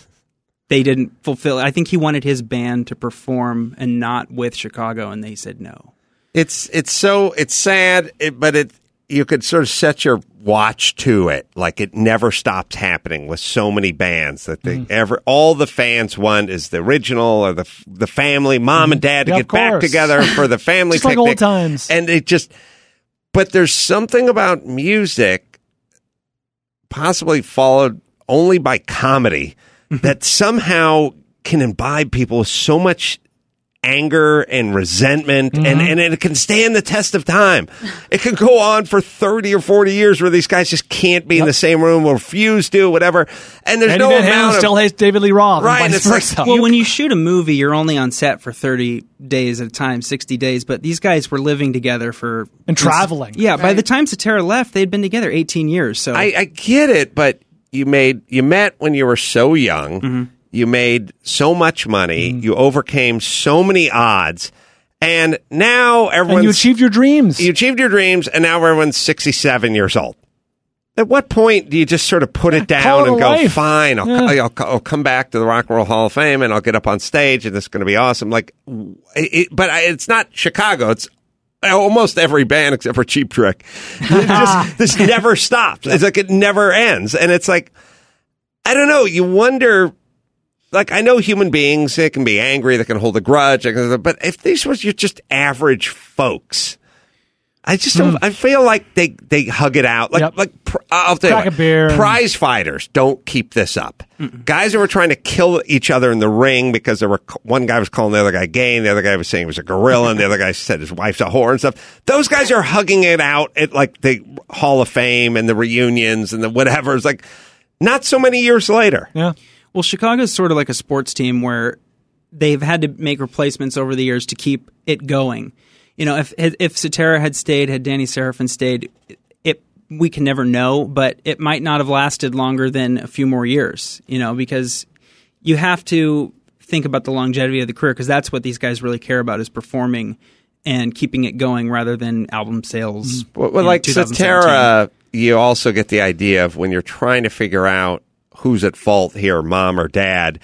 they didn't fulfill. I think he wanted his band to perform and not with Chicago, and they said no. It's it's so it's sad, it, but it you could sort of set your watch to it, like it never stops happening with so many bands that they mm. ever all the fans want is the original or the the family, mom and dad to yeah, get back together for the family just picnic. Like old times. And it just, but there's something about music, possibly followed only by comedy, that somehow can imbibe people with so much anger and resentment, Mm-hmm. and, and it can stand the test of time. It can go on for thirty or forty years where these guys just can't be in the same room or refuse to, whatever. And there's Eddie no Van Halen amount of... still hates David Lee Roth. Right, and and vice it's like, versa. Well, when you shoot a movie, you're only on set for thirty days at a time, sixty days. But these guys were living together for And traveling. Yeah, by Right. the time Cetera left, they'd been together eighteen years. So I, I get it, but you made you met when you were so young. Mm-hmm. You made so much money. You overcame so many odds, and now everyone's and you achieved your dreams. you achieved your dreams, and now everyone's sixty-seven years old. At what point do you just sort of put it call down it and a go, life. fine, I'll, Yeah. I'll, I'll come back to the Rock and Roll Hall of Fame and I'll get up on stage and this is going to be awesome. Like, it, but I, it's not Chicago. It's almost every band except for Cheap Trick. It just, this never stops. It's like it never ends. And it's like, I don't know. You wonder, like, I know human beings, they can be angry, they can hold a grudge, they can- but if these was your just average folks, I just don't, I feel like they, they hug it out. Like, Yep. like pr- I'll tell Crack you a beer what, and- prize fighters don't keep this up. Guys who were trying to kill each other in the ring because there were one guy was calling the other guy gay, and the other guy was saying he was a gorilla, and the other guy said his wife's a whore and stuff. Those guys are hugging it out at like the Hall of Fame and the reunions and the whatever. It's like not so many years later. Yeah. Well, Chicago's sort of like a sports team where they've had to make replacements over the years to keep it going. You know, if if Cetera had stayed, had Danny Serafin stayed, it we can never know, but it might not have lasted longer than a few more years. You know, because you have to think about the longevity of the career because that's what these guys really care about is performing and keeping it going rather than album sales. Well, well in like twenty seventeen. Cetera, you also get the idea of when you're trying to figure out who's at fault here, mom or dad.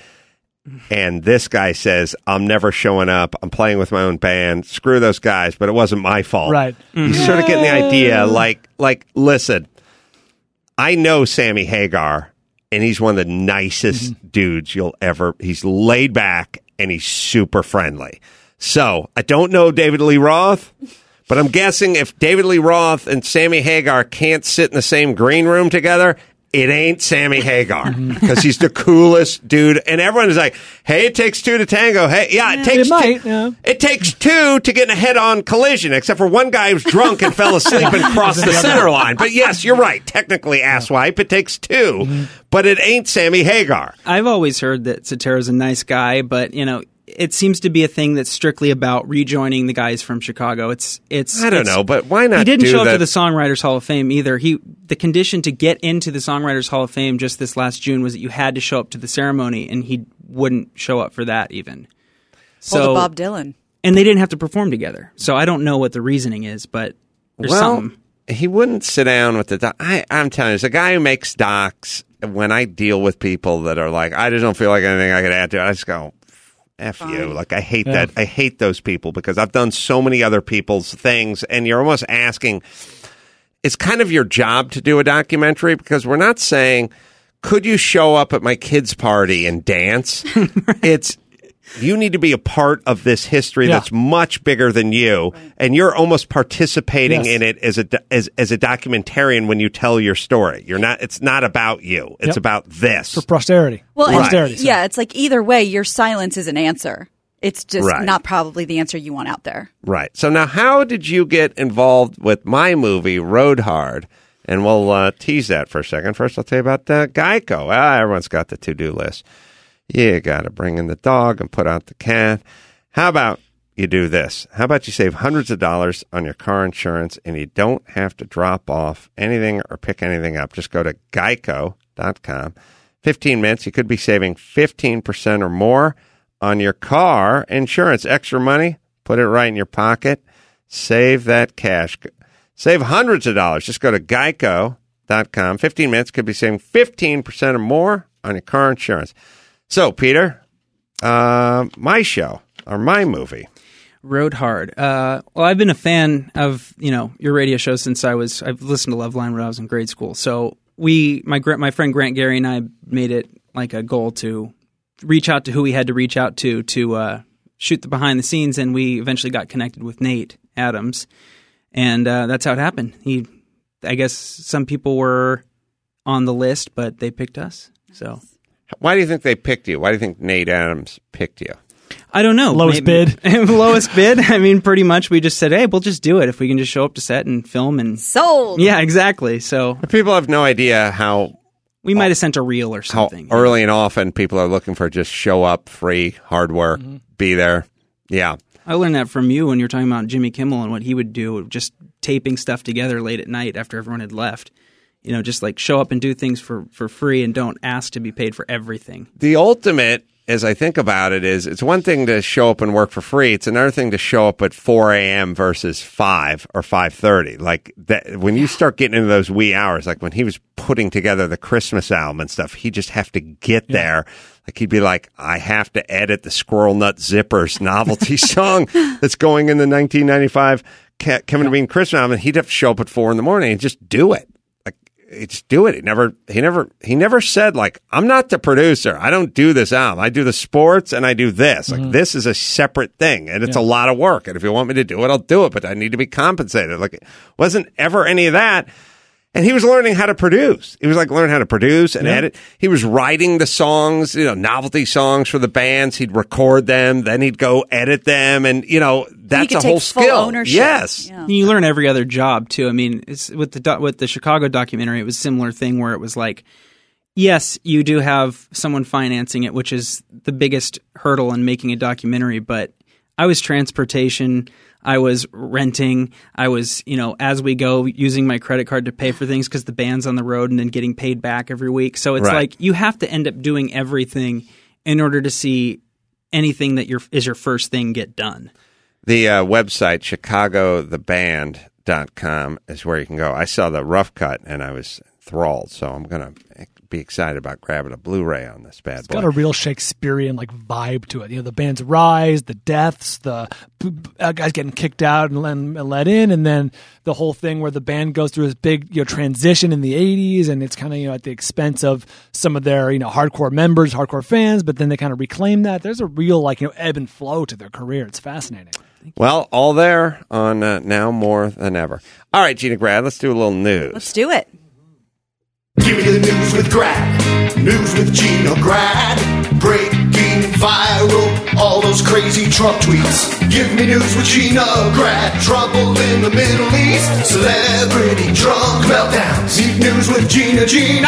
And this guy says, I'm never showing up. I'm playing with my own band. Screw those guys, but it wasn't my fault. Right. You sort of getting the idea, like, like, listen, I know Sammy Hagar, and he's one of the nicest dudes you'll ever, he's laid back, and he's super friendly. So, I don't know David Lee Roth, but I'm guessing if David Lee Roth and Sammy Hagar can't sit in the same green room together, it ain't Sammy Hagar because he's the coolest dude. And everyone is like, hey, it takes two to tango. Hey, yeah, it takes it might, two. yeah. It takes two to get in a head-on collision, except for one guy who's drunk and fell asleep and crossed the center line. But yes, you're right. Technically, asswipe, it takes two, but it ain't Sammy Hagar. I've always heard that Cetera's a nice guy, but you know, it seems to be a thing that's strictly about rejoining the guys from Chicago. It's it's. I don't it's- know, but why not He didn't do show up that? to the Songwriters Hall of Fame either. He the condition to get into the Songwriters Hall of Fame just this last June was that you had to show up to the ceremony, and he wouldn't show up for that even. So Well, to Bob Dylan. and they didn't have to perform together. So I don't know what the reasoning is, but there's well, something. he wouldn't sit down with the doc. I, I'm telling you, there's a guy who makes docs. When I deal with people that are like, I just don't feel like anything I could add to it, I just go, F you. Like, I hate Yeah. that. I hate those people because I've done so many other people's things, and you're almost asking, it's kind of your job to do a documentary because we're not saying, could you show up at my kid's party and dance? It's, you need to be a part of this history Yeah. that's much bigger than you, and you're almost participating Yes. in it as a do- as as a documentarian when you tell your story. You're not. It's not about you. It's Yep. about this. For posterity. Well, and- posterity. sorry. yeah, it's like either way, your silence is an answer. It's just Right. not probably the answer you want out there. Right. So now, how did you get involved with my movie Road Hard? And we'll uh, tease that for a second. First, I'll tell you about uh, Geico. Ah, everyone's got the to-do list. You got to bring in the dog and put out the cat. How about you do this? How about you save hundreds of dollars on your car insurance and you don't have to drop off anything or pick anything up? Just go to geico dot com. fifteen minutes, you could be saving fifteen percent or more on your car insurance. Extra money, put it right in your pocket. Save that cash. Save hundreds of dollars. Just go to geico dot com. fifteen minutes, could be saving fifteen percent or more on your car insurance. So, Peter, uh, my show or my movie. Road Hard. Uh, well, I've been a fan of you know your radio show since I was. I've listened to Loveline when I was in grade school. So we, my gra- my friend Grant Gary and I made it like a goal to reach out to who we had to reach out to to uh, shoot the behind the scenes, and we eventually got connected with Nate Adams, and uh, that's how it happened. He, I guess, some people were on the list, but they picked us. So. Why do you think they picked you? Why do you think Nate Adams picked you? I don't know. Lowest Maybe- bid. Lowest bid. I mean, pretty much we just said, hey, we'll just do it if we can just show up to set and film and sold. Yeah, exactly. So people have no idea how we might have sent a reel or how something. early and often people are looking for just show up, free, hard work, Mm-hmm. be there. Yeah. I learned that from you when you were talking about Jimmy Kimmel and what he would do, just taping stuff together late at night after everyone had left. You know, just like show up and do things for, for free and don't ask to be paid for everything. The ultimate, as I think about it, is it's one thing to show up and work for free. It's another thing to show up at four a.m. versus five or five thirty. Like that, when you start getting into those wee hours, like when he was putting together the Christmas album and stuff, he'd just have to get yeah. there. Like he'd be like, I have to edit the Squirrel Nut Zippers novelty song that's going in the nineteen ninety-five Ke- Kevin Bean Christmas album. And he'd have to show up at four in the morning and just do it. Just do it. He never, he never, he never said like, I'm not the producer. I don't do this album. I do the sports and I do this. Like Mhm. this is a separate thing and it's Yeah. a lot of work. And if you want me to do it, I'll do it, but I need to be compensated. Like it wasn't ever any of that. And he was learning how to produce. He was like learning how to produce and Yeah. edit. He was writing the songs, you know, novelty songs for the bands. He'd record them, then he'd go edit them, and you know that's could a take whole full skill. ownership. Yes, Yeah. You learn every other job too. I mean, it's with the doc- with the Chicago documentary, it was a similar thing where it was like, yes, you do have someone financing it, which is the biggest hurdle in making a documentary. But I was transportation, I was renting, I was, you know, as we go using my credit card to pay for things because the band's on the road and then getting paid back every week. So it's Right. like you have to end up doing everything in order to see anything that your is your first thing get done. The uh, website, chicago the band dot com, is where you can go. I saw the rough cut and I was enthralled, so I'm going to be excited about grabbing a Blu-ray on this bad It's boy. got a real Shakespearean like vibe to it. You know, the band's rise, the deaths, the b- b- uh, guys getting kicked out and let, and let in, and then the whole thing where the band goes through this big you know transition in the eighties, and it's kind of you know at the expense of some of their you know hardcore members, hardcore fans, but then they kind of reclaim that. There's a real like you know ebb and flow to their career. It's fascinating. Well, all there on uh, Now More Than Ever. All right, Gina Grad, let's do a little news. Let's do it. Give me the news with Grad. News with Gina Grad. Breaking viral, all those crazy Trump tweets. Give me news with Gina Grad. Trouble in the Middle East. Celebrity drunk meltdowns. Need news with Gina, Gina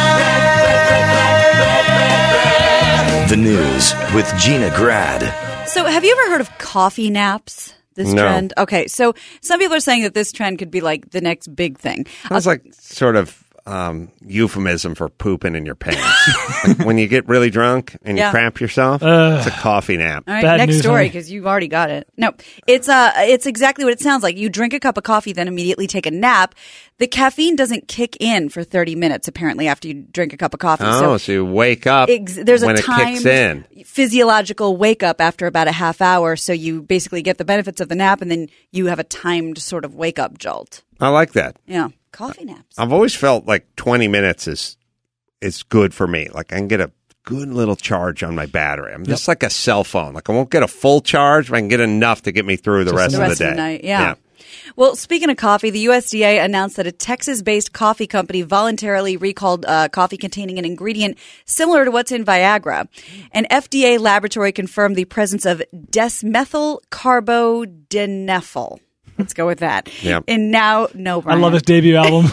Grad. The news with Gina Grad. So, have you ever heard of coffee naps? This No. trend? Okay, so some people are saying that this trend could be like the next big thing. Sounds like sort of um, euphemism for pooping in your pants. Like when you get really drunk and you Yeah. crap yourself, Ugh. it's a coffee nap. All right, Bad next news, story honey. because you've already got it. No, it's uh, it's exactly what it sounds like. You drink a cup of coffee, then immediately take a nap. The caffeine doesn't kick in for thirty minutes, apparently, after you drink a cup of coffee. Oh, so, you wake up ex- there's when a it kicks in. timed physiological wake up after about a half hour, so you basically get the benefits of the nap, and then you have a timed sort of wake up jolt. I like that. Yeah, coffee naps. I've always felt like twenty minutes is is good for me. Like I can get a good little charge on my battery. I'm just like a cell phone. Like I won't get a full charge, but I can get enough to get me through the rest the of rest the day. of the night. Yeah. Well, speaking of coffee, the U S D A announced that a Texas-based coffee company voluntarily recalled uh, coffee containing an ingredient similar to what's in Viagra. An F D A laboratory confirmed the presence of desmethylcarbodenephyl. Let's go with that. Yep. And now, no, I Brian. love his debut album.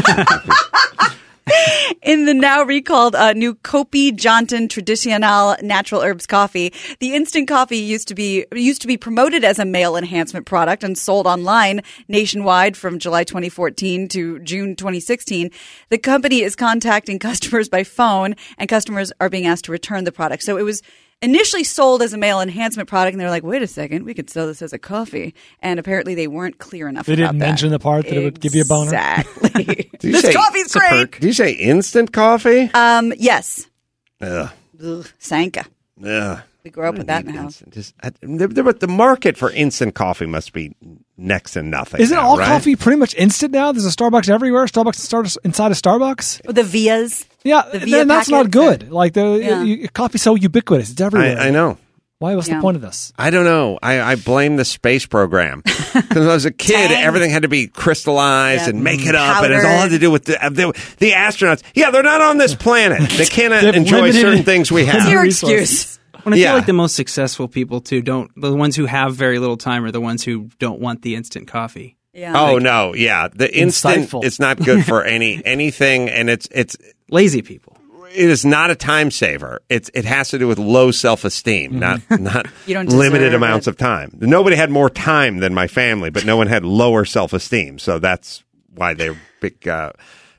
In the now recalled uh, new Kopi Jantan Tradicional Natural Herbs Coffee, the instant coffee used to be used to be promoted as a male enhancement product and sold online nationwide from July twenty fourteen to June twenty sixteen. The company is contacting customers by phone, and customers are being asked to return the product. So it was initially sold as a male enhancement product, and they're like, wait a second, we could sell this as a coffee. And apparently they weren't clear enough They about didn't that. mention the part that it would give you a boner. Exactly. Do you This say- coffee's it's a great. perk. Do you say instant coffee? Um, yes. Ugh. Ugh, Sanka. Ugh. We grew up with that in the house. Just, I, the, the, the market for instant coffee must be next to nothing. Isn't now, all right? coffee pretty much instant now? There's a Starbucks everywhere. Starbucks starts inside a Starbucks. The Vias. Yeah, The Via then that's not packets good. Like the Yeah. you, coffee's so ubiquitous; it's everywhere. I, I know. Why? What's Yeah. the point of this? I don't know. I, I blame the space program. Because when I was a kid, Tang. everything had to be crystallized Yeah. and make it up, and it Powdered. all had to do with the, the, the astronauts. Yeah, they're not on this planet. They cannot They've enjoy limited- certain things we It's have. your Resources. excuse. When I Yeah. feel like the most successful people too don't the ones who have very little time are the ones who don't want the instant coffee. Yeah. Oh no, yeah, the instant. Insightful. It's not good for any anything, and it's it's Lazy people. it is not a time saver. It's it has to do with low self esteem, not not You don't limited deserve amounts it. of time. Nobody had more time than my family, but no one had lower self esteem. So that's why they're big uh,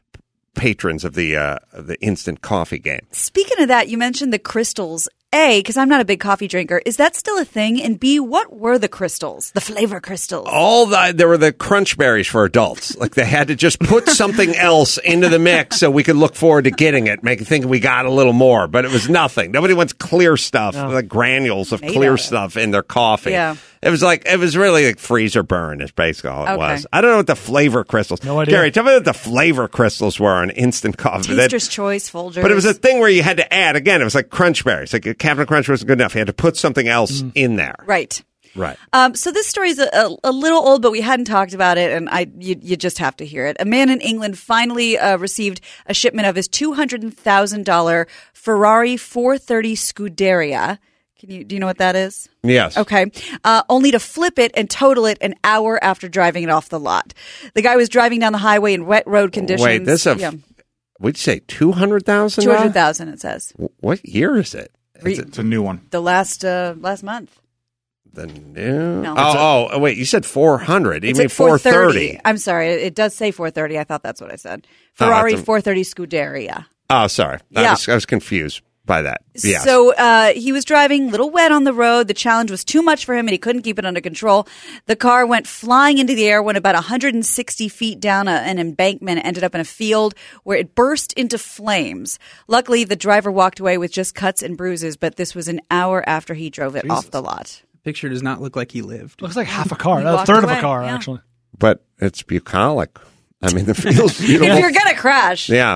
patrons of the uh, of the instant coffee game. Speaking of that, you mentioned the crystals. A, because I'm not a big coffee drinker, is that still a thing? And B, what were the crystals? The flavor crystals? All the there were the crunch berries for adults. Like they had to just put something else into the mix so we could look forward to getting it, make it think we got a little more, but it was nothing. Nobody wants clear stuff, like granules of Made clear of it. stuff in their coffee. Yeah. It was like it was really like freezer burn is basically all it Okay. was. I don't know what the flavor crystals. No idea. Gary, tell me what the flavor crystals were on instant coffee. That- Taster's Choice, Folgers. but it was a thing where you had to add again. It was like crunch berries. Like Captain Crunch wasn't good enough. You had to put something else in there. Right. Right. Um, so this story is a, a, a little old, but we hadn't talked about it, and I you, you just have to hear it. A man in England finally uh, received a shipment of his two hundred thousand dollars Ferrari four thirty Scuderia. Can you do you know what that is? Yes. Okay. Uh, only to flip it and total it an hour after driving it off the lot. The guy was driving down the highway in wet road conditions. Wait, this a yeah, would you say two hundred thousand? two hundred thousand. It says What year is it? Re- Is it It's a new one. the last uh, last month. the new? No. Oh, oh, wait! You said four hundred. You It's mean at four thirty. four thirty? I'm sorry. It it does say four thirty. I thought that's what I said. Oh, Ferrari that's a- four thirty Scuderia. Oh, sorry. I Yeah. was I was confused by that. Yeah. So uh, he was driving a little wet on the road. The challenge was too much for him, and he couldn't keep it under control. The car went flying into the air, went about one hundred sixty feet down a, an embankment, and ended up in a field where it burst into flames. Luckily, the driver walked away with just cuts and bruises, but this was an hour after he drove it off the lot. Picture does not look like he lived. Looks like half a car, He a walked third of away, a car, yeah. actually. but it's bucolic. I mean, the feels beautiful. If you're going to crash. Yeah.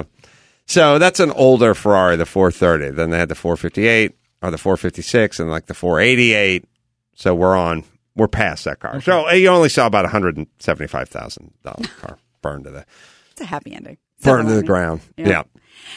So that's an older Ferrari, the four thirty. Then they had the four fifty-eight or the four fifty-six and like the four eighty-eight. So we're on, we're past that car. So you only saw about one hundred seventy-five thousand dollars car burned to the, It's a happy ending. burned to the Silver lining. ground. Yeah. Yeah.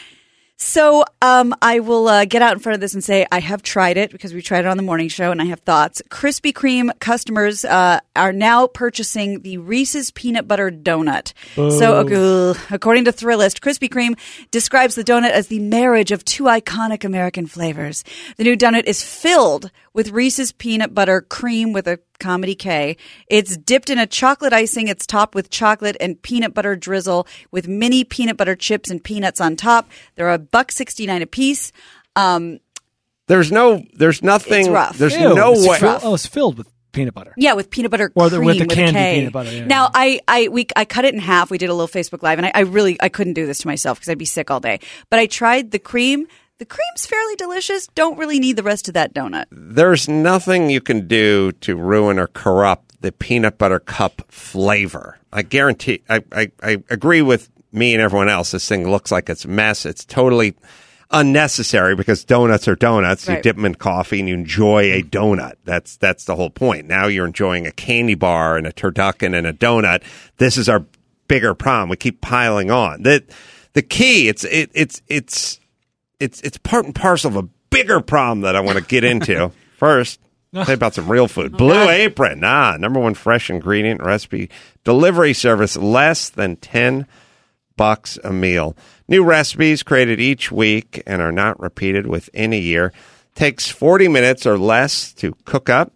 So um, I will uh, get out in front of this and say I have tried it because we tried it on the morning show and I have thoughts. Krispy Kreme customers uh, are now purchasing the Reese's Peanut Butter Donut. So uh, according to Thrillist, Krispy Kreme describes the donut as the marriage of two iconic American flavors. The new donut is filled with Reese's Peanut Butter Cream with a comedy K. It's dipped in a chocolate icing. It's topped with chocolate and peanut butter drizzle with mini peanut butter chips and peanuts on top. They're a buck sixty nine a piece. Um, There's no, there's nothing, It's rough. there's Ew, no it's way. fill- oh, it's filled with peanut butter. yeah, with peanut butter Or cream the- with the with candy a K. peanut butter, yeah. Now, I I we I cut it in half. We did a little Facebook Live, and I, I really I couldn't do this to myself because I'd be sick all day. But I tried the cream. The cream's fairly delicious. Don't really need the rest of that donut. There's nothing you can do to ruin or corrupt the peanut butter cup flavor. I guarantee, I, I, I agree with me and everyone else. This thing looks like it's a mess. It's totally unnecessary because donuts are donuts. You Right. dip them in coffee and you enjoy a donut. That's, that's the whole point. Now you're enjoying a candy bar and a turducken and a donut. This is our bigger problem. We keep piling on. The, the key, it's, it, it's, it's, it's, it's part and parcel of a bigger problem that I want to get into. First, say about some real food. Blue Apron, ah, number one fresh ingredient recipe delivery service, less than ten bucks a meal. New recipes created each week and are not repeated within a year. Takes forty minutes or less to cook up.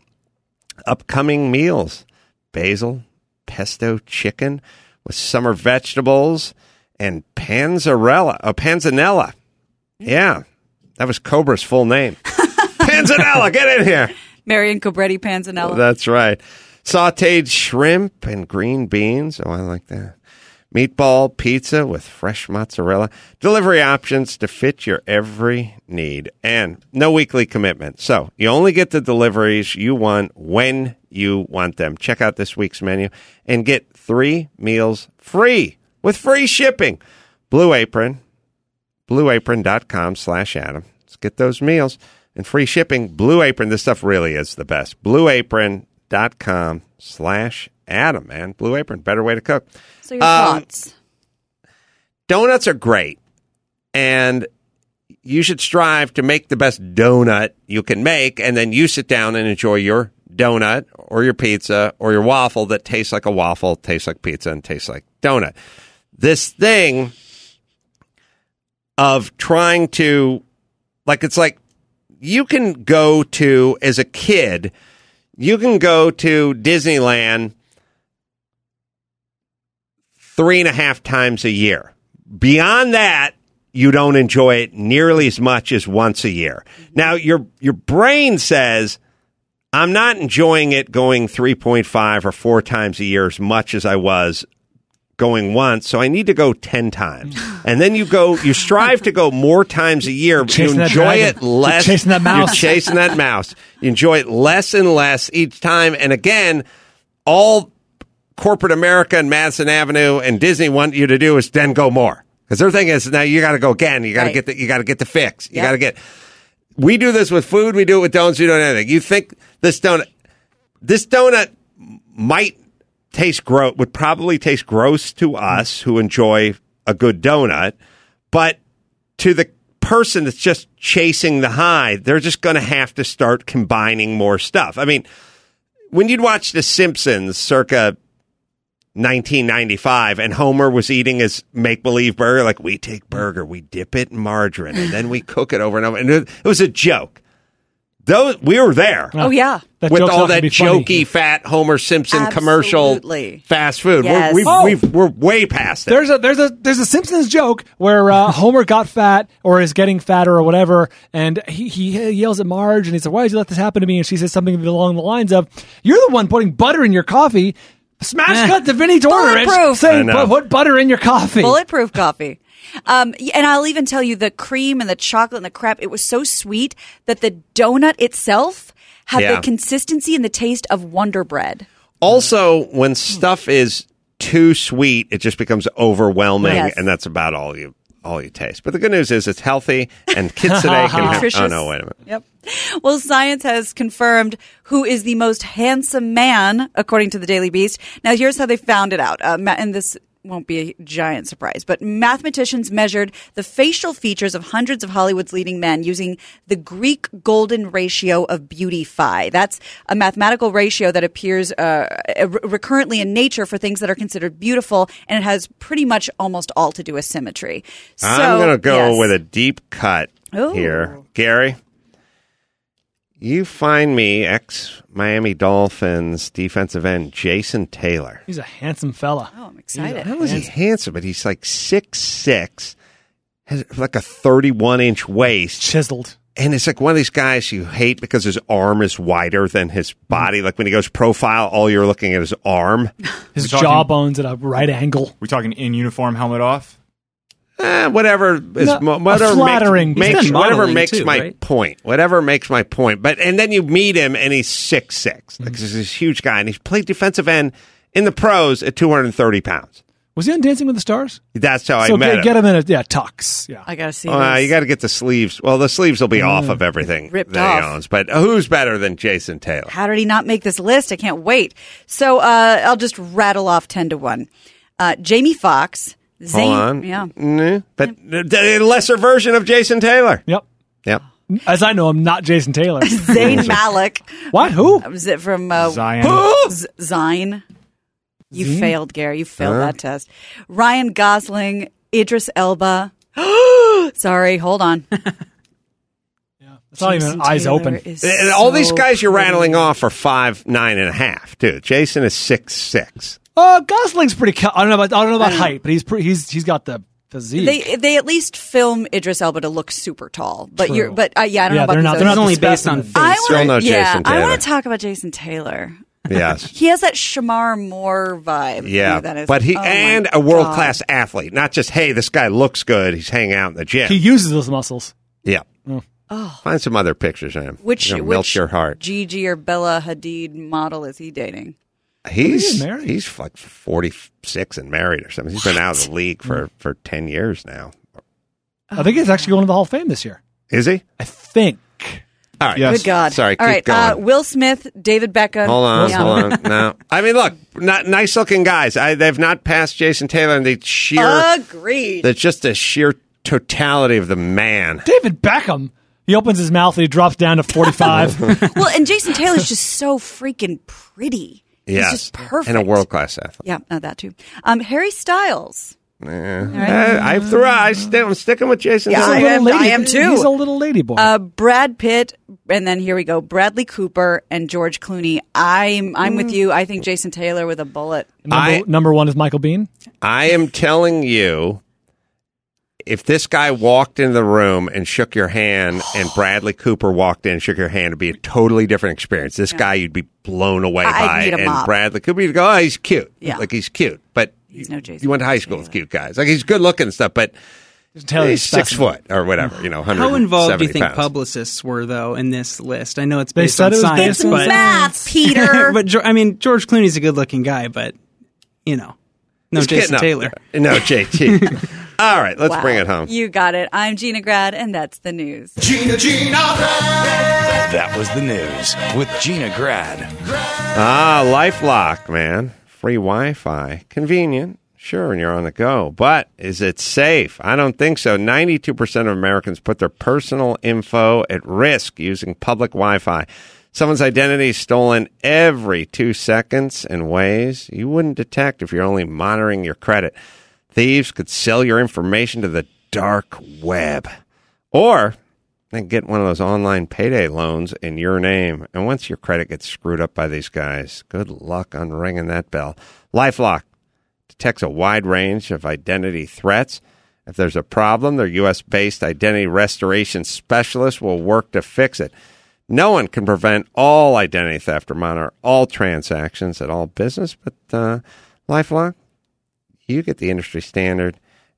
Upcoming meals: basil, pesto chicken with summer vegetables, and panzarella, oh, panzanella. Yeah, that was Cobra's full name. Panzanella, get in here. Marion Cobretti Panzanella. That's right. Sauteed shrimp and green beans. Oh, I like that. Meatball pizza with fresh mozzarella. Delivery options to fit your every need. And no weekly commitment. So you only get the deliveries you want when you want them. Check out this week's menu and get three meals free with free shipping. Blue Apron. BlueApron.com slash Adam. Let's get those meals. and free shipping. Blue Apron, this stuff really is the best. blue apron dot com slash Adam, man. Blue Apron, better way to cook. So your Um, thoughts? Donuts are great, and you should strive to make the best donut you can make, and then you sit down and enjoy your donut or your pizza or your waffle that tastes like a waffle, tastes like pizza, and tastes like donut. This thing of trying to, like, it's like you can go to, as a kid, you can go to Disneyland three and a half times a year. Beyond that, you don't enjoy it nearly as much as once a year. Now, your your brain says, I'm not enjoying it going three point five or four times a year as much as I was going once, so I need to go ten times. And then you go, you strive to go more times a year, but you Chasing that enjoy dragon. it less. You're chasing that mouse. You're chasing that mouse. You enjoy it less and less each time. And again, all corporate America and Madison Avenue and Disney want you to do is then go more. Because their thing is, now you got to go again. You got to Right. get the, you got to get the fix. You Yep. got to get. We do this with food. We do it with donuts. We do it with anything. You think this donut, this donut might taste gross, would probably taste gross to us who enjoy a good donut, but to the person that's just chasing the high, they're just going to have to start combining more stuff. I mean, when you'd watch The Simpsons circa nineteen ninety-five and Homer was eating his make-believe burger, like, we take burger, we dip it in margarine, and then we cook it over and over. And it, it was a joke. Those, we were there. Oh, yeah. That with joke's all not gonna that be funny. jokey, fat Homer Simpson Absolutely. commercial fast food. Yes. We're, we've, Oh. we've, we're way past it. There's a there's a there's a Simpsons joke where uh, Homer got fat or is getting fatter or whatever, and he, he yells at Marge and he said, "Why did you let this happen to me?" And she says something along the lines of, "You're the one putting butter in your coffee." Smash cut to Vinny Tortorich Bulletproof. saying, I know. "Put, put butter in your coffee." Bulletproof coffee. Um, y- and I'll even tell you the cream and the chocolate and the crap, it was so sweet that the donut itself had Yeah. the consistency and the taste of Wonder Bread. Also, when stuff is too sweet, it just becomes overwhelming, Yes. and that's about all you all you taste. But the good news is it's healthy, and kids today can have. Nutritious. Oh no! Wait a minute. Yep. Well, science has confirmed who is the most handsome man, according to the Daily Beast. Now, here's how they found it out. Uh, ma- and this won't be a giant surprise, but mathematicians measured the facial features of hundreds of Hollywood's leading men using the Greek golden ratio of beauty phi. That's a mathematical ratio that appears uh, re- recurrently in nature for things that are considered beautiful, and it has pretty much almost all to do with symmetry. So, I'm going to go yes. with a deep cut Ooh. here, Gary. You find me ex-Miami Dolphins defensive end Jason Taylor. He's a handsome fella. Oh, I'm excited. How is he handsome? But he's like six six, has like a thirty-one inch waist. Chiseled. And it's like one of these guys you hate because his arm is wider than his body. Like when he goes profile, all you're looking at is arm. His We talking- jawbones at a right angle. We talking in uniform, helmet off? Eh, whatever is No, mo- a whatever flattering- makes, He's makes done whatever modeling makes too, my right? point. Whatever makes my point. But and then you meet him and he's six six. Like he's this huge guy and he's played defensive end in the pros at two hundred thirty pounds. Was he on Dancing with the Stars? That's how so I met get, him. get him in a yeah tux. Yeah. I got to see Uh, this. you got to get the sleeves. Well, the sleeves will be off of everything Ripped that he off. owns. But who's better than Jason Taylor? How did he not make this list? I can't wait. So uh, I'll just rattle off ten to one. Uh, Jamie Foxx. Zayn, Hold on. Yeah. Mm, but a lesser version of Jason Taylor. Yep. Yep. As I know him, not Jason Taylor. Zayn Malik. What? Who? Was it from uh, Zion. Z- Zine? You Zine? failed, Gary. You failed Huh? that test. Ryan Gosling, Idris Elba. Sorry, hold on. It's not even Jason eyes Taylor open. is And all these so guys you're pretty. rattling off are five nine and a half, dude. Jason is six six. Uh, Gosling's pretty. Ca- I don't know about. I don't know about height, but he's pretty, he's he's got the physique. They they at least film Idris Elba to look super tall, but True. you're but uh, yeah I don't Yeah, know about they're these not- others. they're not It's only the based on specimen. face. I Still wanna, no yeah, Jason I Taylor. want to talk about Jason Taylor. Yes. He has that Shamar Moore vibe. Yeah, that is, but he oh my and a world class God. athlete, not just hey, this guy looks good. He's hanging out in the gym. he uses those muscles. yeah, Oh, find some other pictures of him. which You're gonna melt which your heart. Gigi or Bella Hadid model is he dating? He's he married? he's like forty six and married or something. He's been out of the league for for ten years now. I think he's actually going to the Hall of Fame this year. Is he? I think. All right. Yes. Good God. Sorry, All keep right. going. Uh, Will Smith, David Beckham. Hold on, Yeah. hold on. No, I mean, look, not nice looking guys. I, they've not passed Jason Taylor in the sheer, Agreed. the just the sheer totality of the man. David Beckham. He opens his mouth and he drops down to forty-five. Well, and Jason Taylor's just so freaking pretty. Yes, He's just perfect. and a world class athlete. Yeah, uh, that too. Um, Harry Styles. Yeah. right. I, I threw. I still, I'm sticking with Jason. Yeah, Taylor. I am, I am too. He's a little lady boy. Uh, Brad Pitt, and then here we go: Bradley Cooper and George Clooney. I'm I'm with you. I think Jason Taylor with a bullet. number, I- number one is Michael Biehn. I am telling you, if this guy walked into the room and shook your hand, and Bradley Cooper walked in and shook your hand, it'd be a totally different experience. This guy you'd be blown away I'd by, need a and mop. Bradley Cooper, you'd go, oh, he's cute. Yeah. Like he's cute, but He's no Jason you went to high school with cute guys. Like he's good looking and stuff, but Taylor's he's six specimen. foot or whatever. You know, How involved do you think pounds. publicists were, though, in this list? I know it's They based said on it was science, based on but Math, Peter. but Geor- I mean, George Clooney's a good-looking guy, but you know, no He's Jason getting Taylor. up there. No J T. All right, let's Wow. bring it home. You got it. I'm Gina Grad, and that's the news. Gina, Gina Grad. That was the news with Gina Grad. Ah, LifeLock, man. Free Wi-Fi. Convenient. Sure, when you're on the go. But is it safe? I don't think so. ninety-two percent of Americans put their personal info at risk using public Wi-Fi. Someone's identity is stolen every two seconds in ways you wouldn't detect if you're only monitoring your credit. Thieves could sell your information to the dark web. Or they get one of those online payday loans in your name. And once your credit gets screwed up by these guys, good luck on ringing that bell. LifeLock detects a wide range of identity threats. If there's a problem, their U S-based identity restoration specialist will work to fix it. No one can prevent all identity theft or monitor all transactions at all business, but uh, LifeLock, you get the industry standard.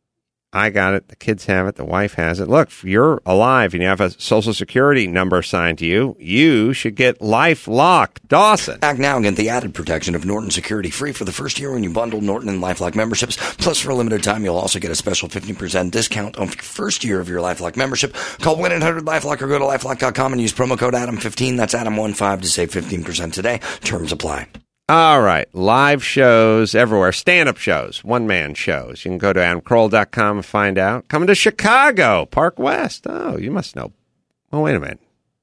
I got it. The kids have it. The wife has it. Look, if you're alive and you have a Social Security number assigned to you, you should get LifeLock. Dawson. Act now and get the added protection of Norton Security free for the first year when you bundle Norton and LifeLock memberships. Plus, for a limited time, you'll also get a special fifteen percent discount on the first year of your LifeLock membership. Call one eight hundred LifeLock or go to lifelock dot com and use promo code Adam fifteen. That's Adam fifteen to save fifteen percent today. Terms apply. All right. Live shows everywhere. Stand-up shows. One-man shows. You can go to adam carolla dot com and find out. Coming to Chicago, Park West. Oh, you must know. Oh, wait a minute.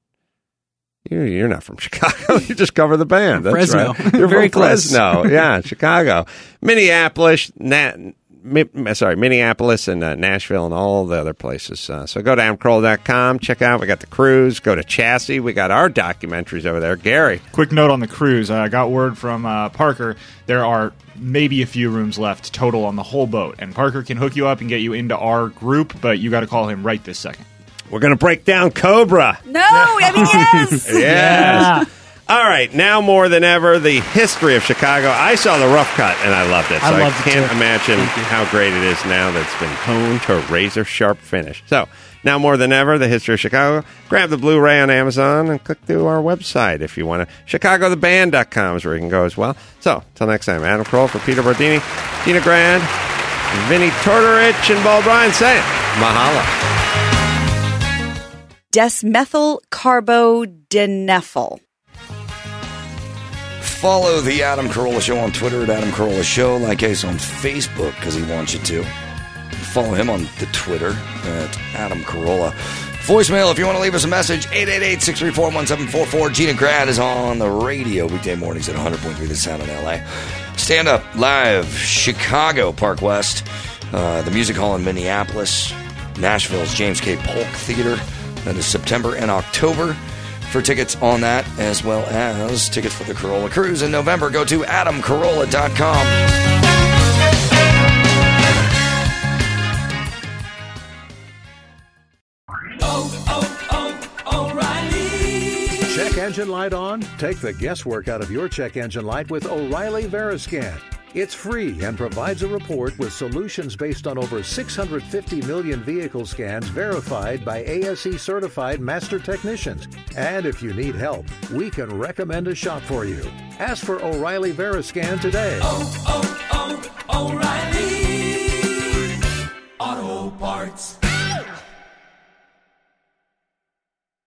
You're, you're not from Chicago. You just cover the band. That's Fresno. right. You're Very from close. Fresno. Yeah, Chicago. Minneapolis, Nat, Mi, sorry, Minneapolis and uh, Nashville and all the other places. Uh, so go to adam carolla dot com. Check out. We got the cruise. Go to Chassis. We got our documentaries over there. Gary. Quick note on the cruise. I got word from uh, Parker. There are maybe a few rooms left total on the whole boat. And Parker can hook you up and get you into our group, but you got to call him right this second. We're going to break down Cobra. No, I mean, yes. Yes. Yeah. All right, now more than ever, the history of Chicago. I saw the rough cut, and I loved it. So I I, loved it, can't too. imagine how great it is now that it's been honed to a razor-sharp finish. So now more than ever, the history of Chicago. Grab the Blu-ray on Amazon and click through our website if you want to. chicago the band dot com is where you can go as well. So, till next time, Adam Carolla for Peter Bardini, Gina Grad, Vinny Tortorich, and Ball Bryan saying, mahalo. Desmethylcarbodenephyl. Follow the Adam Carolla Show on Twitter at Adam Carolla Show. Like Ace on Facebook because he wants you to. Follow him on the Twitter at Adam Carolla. Voicemail if you want to leave us a message, eight eight eight, six three four, one seven four four. Gina Grad is on the radio weekday mornings at one hundred point three The Sound in L A. Stand Up Live, Chicago, Park West. Uh, the Music Hall in Minneapolis. Nashville's James K. Polk Theater. That is September and October. For tickets on that, as well as tickets for the Carolla Cruise in November, go to adam carolla dot com. Check engine light on? Take the guesswork out of your check engine light with O'Reilly Veriscan. It's free and provides a report with solutions based on over six hundred fifty million vehicle scans verified by A S E certified master technicians. And if you need help, we can recommend a shop for you. Ask for O'Reilly Veriscan today. Oh, oh, oh, O'Reilly Auto Parts.